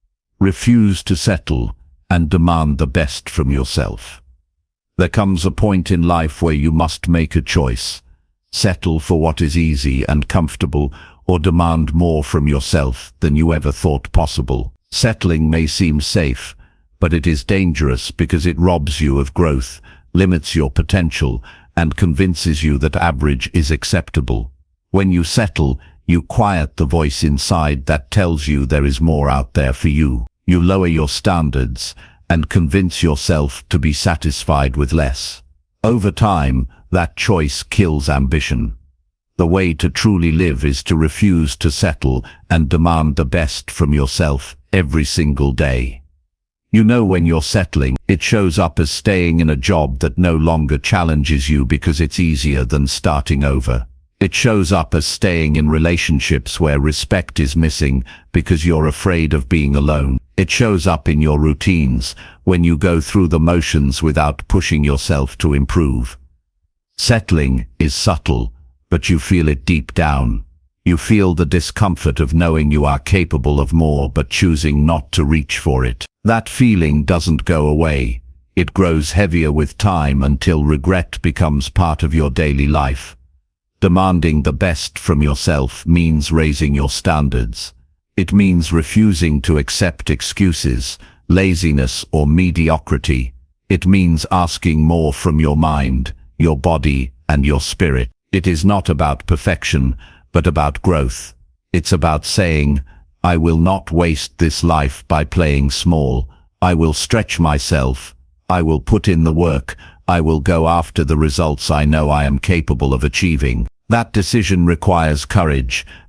Refuse to settle and demand the best from yourself. There comes a point in life where you must make a choice. Settle for what is easy and comfortable, or demand more from yourself than you ever thought possible. Settling may seem safe, but it is dangerous because it robs you of growth, limits your potential, and convinces you that average is acceptable. When you settle, you quiet the voice inside that tells you there is more out there for you. You lower your standards and convince yourself to be satisfied with less. Over time, that choice kills ambition. The way to truly live is to refuse to settle and demand the best from yourself every single day. You know when you're settling, it shows up as staying in a job that no longer challenges you because it's easier than starting over. It shows up as staying in relationships where respect is missing because you're afraid of being alone. It shows up in your routines when you go through the motions without pushing yourself to improve. Settling is subtle, but you feel it deep down. You feel the discomfort of knowing you are capable of more but choosing not to reach for it. That feeling doesn't go away. It grows heavier with time until regret becomes part of your daily life. Demanding the best from yourself means raising your standards. It means refusing to accept excuses, laziness, or mediocrity. It means asking more from your mind, your body, and your spirit. It is not about perfection, but about growth. It's about saying, I will not waste this life by playing small. I will stretch myself. I will put in the work. I will go after the results I know I am capable of achieving. That decision requires courage,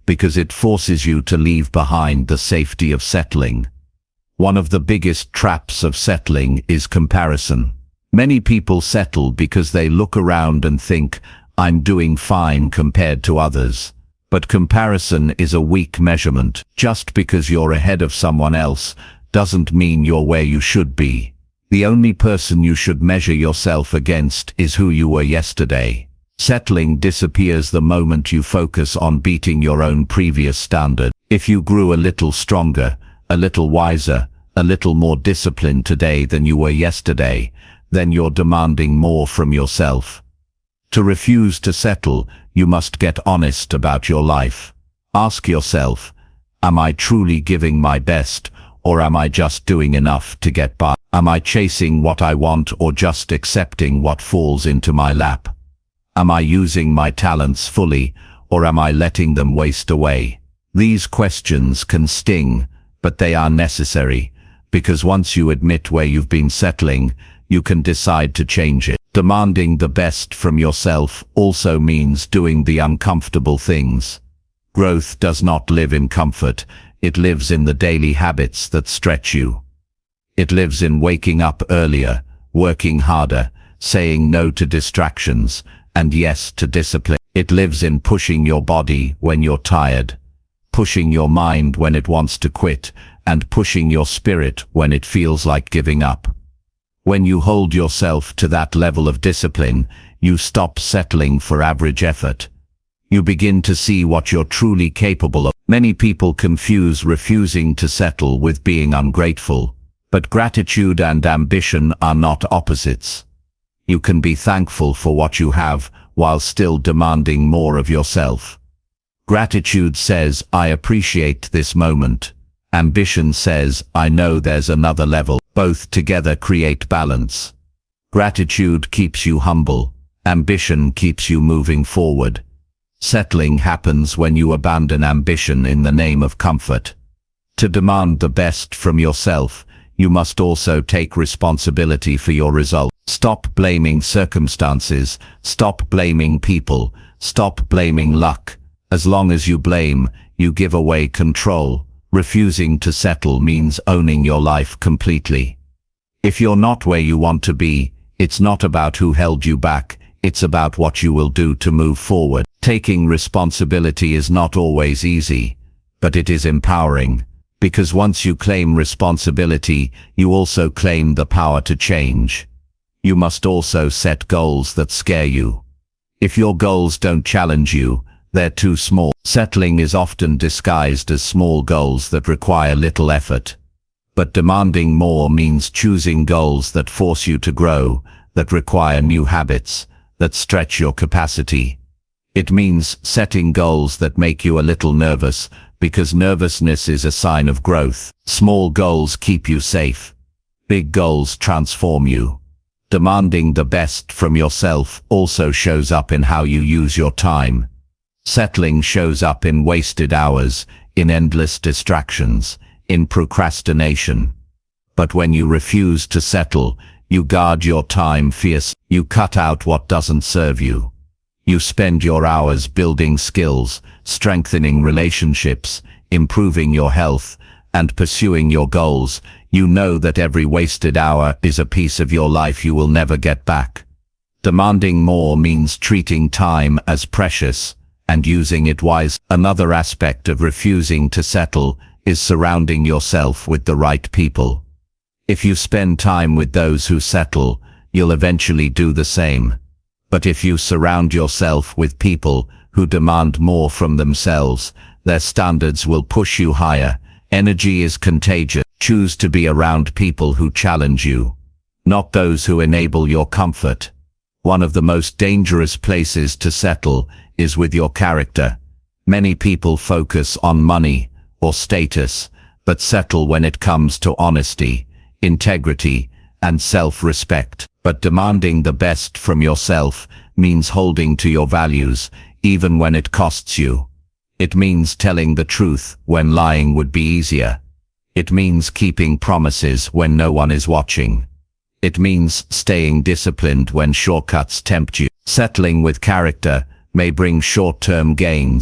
because it forces you to leave behind the safety of settling. One of the biggest traps of settling is comparison. Many people settle because they look around and think, I'm doing fine compared to others. But comparison is a weak measurement. Just because you're ahead of someone else doesn't mean you're where you should be. The only person you should measure yourself against is who you were yesterday. Settling disappears the moment you focus on beating your own previous standard. If you grew a little stronger, a little wiser, a little more disciplined today than you were yesterday, then you're demanding more from yourself. To refuse to settle, you must get honest about your life. Ask yourself, am I truly giving my best, or am I just doing enough to get by? Am I chasing what I want or just accepting what falls into my lap? Am I using my talents fully, or am I letting them waste away? These questions can sting, but they are necessary, because once you admit where you've been settling, you can decide to change it. Demanding the best from yourself also means doing the uncomfortable things. Growth does not live in comfort, it lives in the daily habits that stretch you. It lives in waking up earlier, working harder, saying no to distractions, and yes to discipline. It lives in pushing your body when you're tired, pushing your mind when it wants to quit, and pushing your spirit when it feels like giving up. When you hold yourself to that level of discipline, you stop settling for average effort. You begin to see what you're truly capable of. Many people confuse refusing to settle with being ungrateful, but gratitude and ambition are not opposites. You can be thankful for what you have while still demanding more of yourself. Gratitude says, I appreciate this moment. Ambition says, I know there's another level. Both together create balance. Gratitude keeps you humble. Ambition keeps you moving forward. Settling happens when you abandon ambition in the name of comfort. To demand the best from yourself, you must also take responsibility for your results. Stop blaming circumstances. Stop blaming people. Stop blaming luck. As long as you blame, you give away control. Refusing to settle means owning your life completely. If you're not where you want to be, it's not about who held you back, it's about what you will do to move forward. Taking responsibility is not always easy, but it is empowering, because once you claim responsibility, you also claim the power to change. You must also set goals that scare you. If your goals don't challenge you, they're too small. Settling is often disguised as small goals that require little effort. But demanding more means choosing goals that force you to grow, that require new habits, that stretch your capacity. It means setting goals that make you a little nervous, because nervousness is a sign of growth. Small goals keep you safe. Big goals transform you. Demanding the best from yourself also shows up in how you use your time. Settling shows up in wasted hours, in endless distractions, in procrastination. But when you refuse to settle, you guard your time fiercely. You cut out what doesn't serve you. You spend your hours building skills, strengthening relationships, improving your health, and pursuing your goals. You know that every wasted hour is a piece of your life you will never get back. Demanding more means treating time as precious and using it wisely. Another aspect of refusing to settle is surrounding yourself with the right people. If you spend time with those who settle, you'll eventually do the same. But if you surround yourself with people who demand more from themselves, their standards will push you higher. Energy is contagious. Choose to be around people who challenge you, not those who enable your comfort. One of the most dangerous places to settle is with your character. Many people focus on money or status, but settle when it comes to honesty, integrity, and self-respect. But demanding the best from yourself means holding to your values, even when it costs you. It means telling the truth when lying would be easier. It means keeping promises when no one is watching. It means staying disciplined when shortcuts tempt you. Settling with character may bring short-term gains,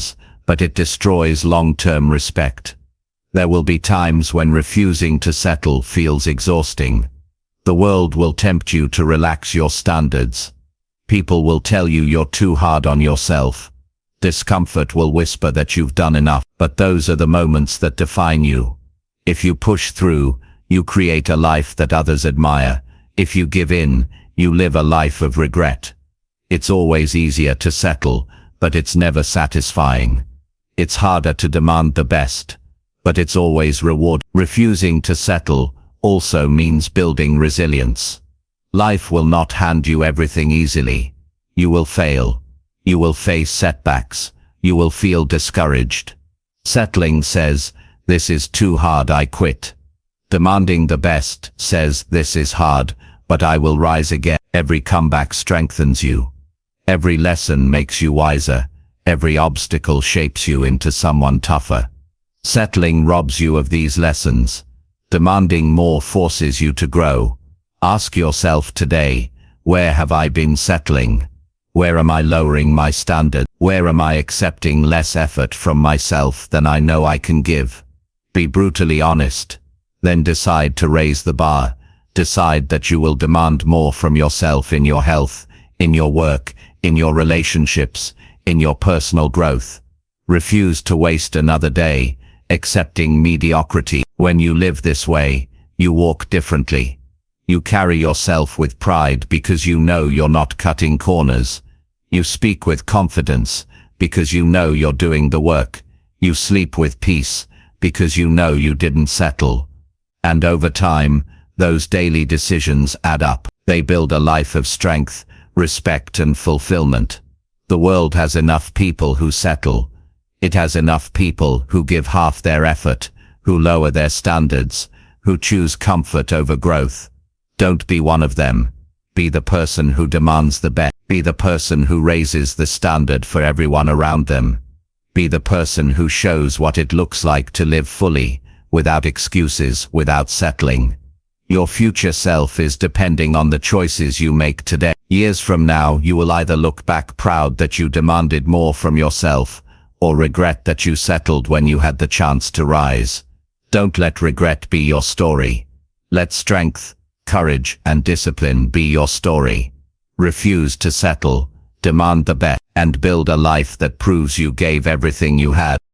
but it destroys long-term respect. There will be times when refusing to settle feels exhausting. The world will tempt you to relax your standards. People will tell you you're too hard on yourself. Discomfort will whisper that you've done enough, but those are the moments that define you. If you push through, you create a life that others admire. If you give in, you live a life of regret. It's always easier to settle, but it's never satisfying. It's harder to demand the best, but it's always rewarding. Refusing to settle also means building resilience. Life will not hand you everything easily. You will fail. You will face setbacks. You will feel discouraged. Settling says, "This is too hard, I quit." Demanding the best says, "This is hard, but I will rise again." Every comeback strengthens you. Every lesson makes you wiser. Every obstacle shapes you into someone tougher. Settling robs you of these lessons. Demanding more forces you to grow. Ask yourself today, where have I been settling? Where am I lowering my standard? Where am I accepting less effort from myself than I know I can give? Be brutally honest. Then decide to raise the bar. Decide that you will demand more from yourself in your health, in your work, in your relationships, in your personal growth. Refuse to waste another day, accepting mediocrity. When you live this way, you walk differently. You carry yourself with pride because you know you're not cutting corners. You speak with confidence because you know you're doing the work. You sleep with peace because you know you didn't settle. And over time, those daily decisions add up. They build a life of strength, respect and fulfillment. The world has enough people who settle. It has enough people who give half their effort, who lower their standards, who choose comfort over growth. Don't be one of them. Be the person who demands the best. Be the person who raises the standard for everyone around them. Be the person who shows what it looks like to live fully, without excuses, without settling. Your future self is depending on the choices you make today. Years from now, you will either look back proud that you demanded more from yourself, or regret that you settled when you had the chance to rise. Don't let regret be your story. Let strength, courage, and discipline be your story. Refuse to settle, demand the best, and build a life that proves you gave everything you had.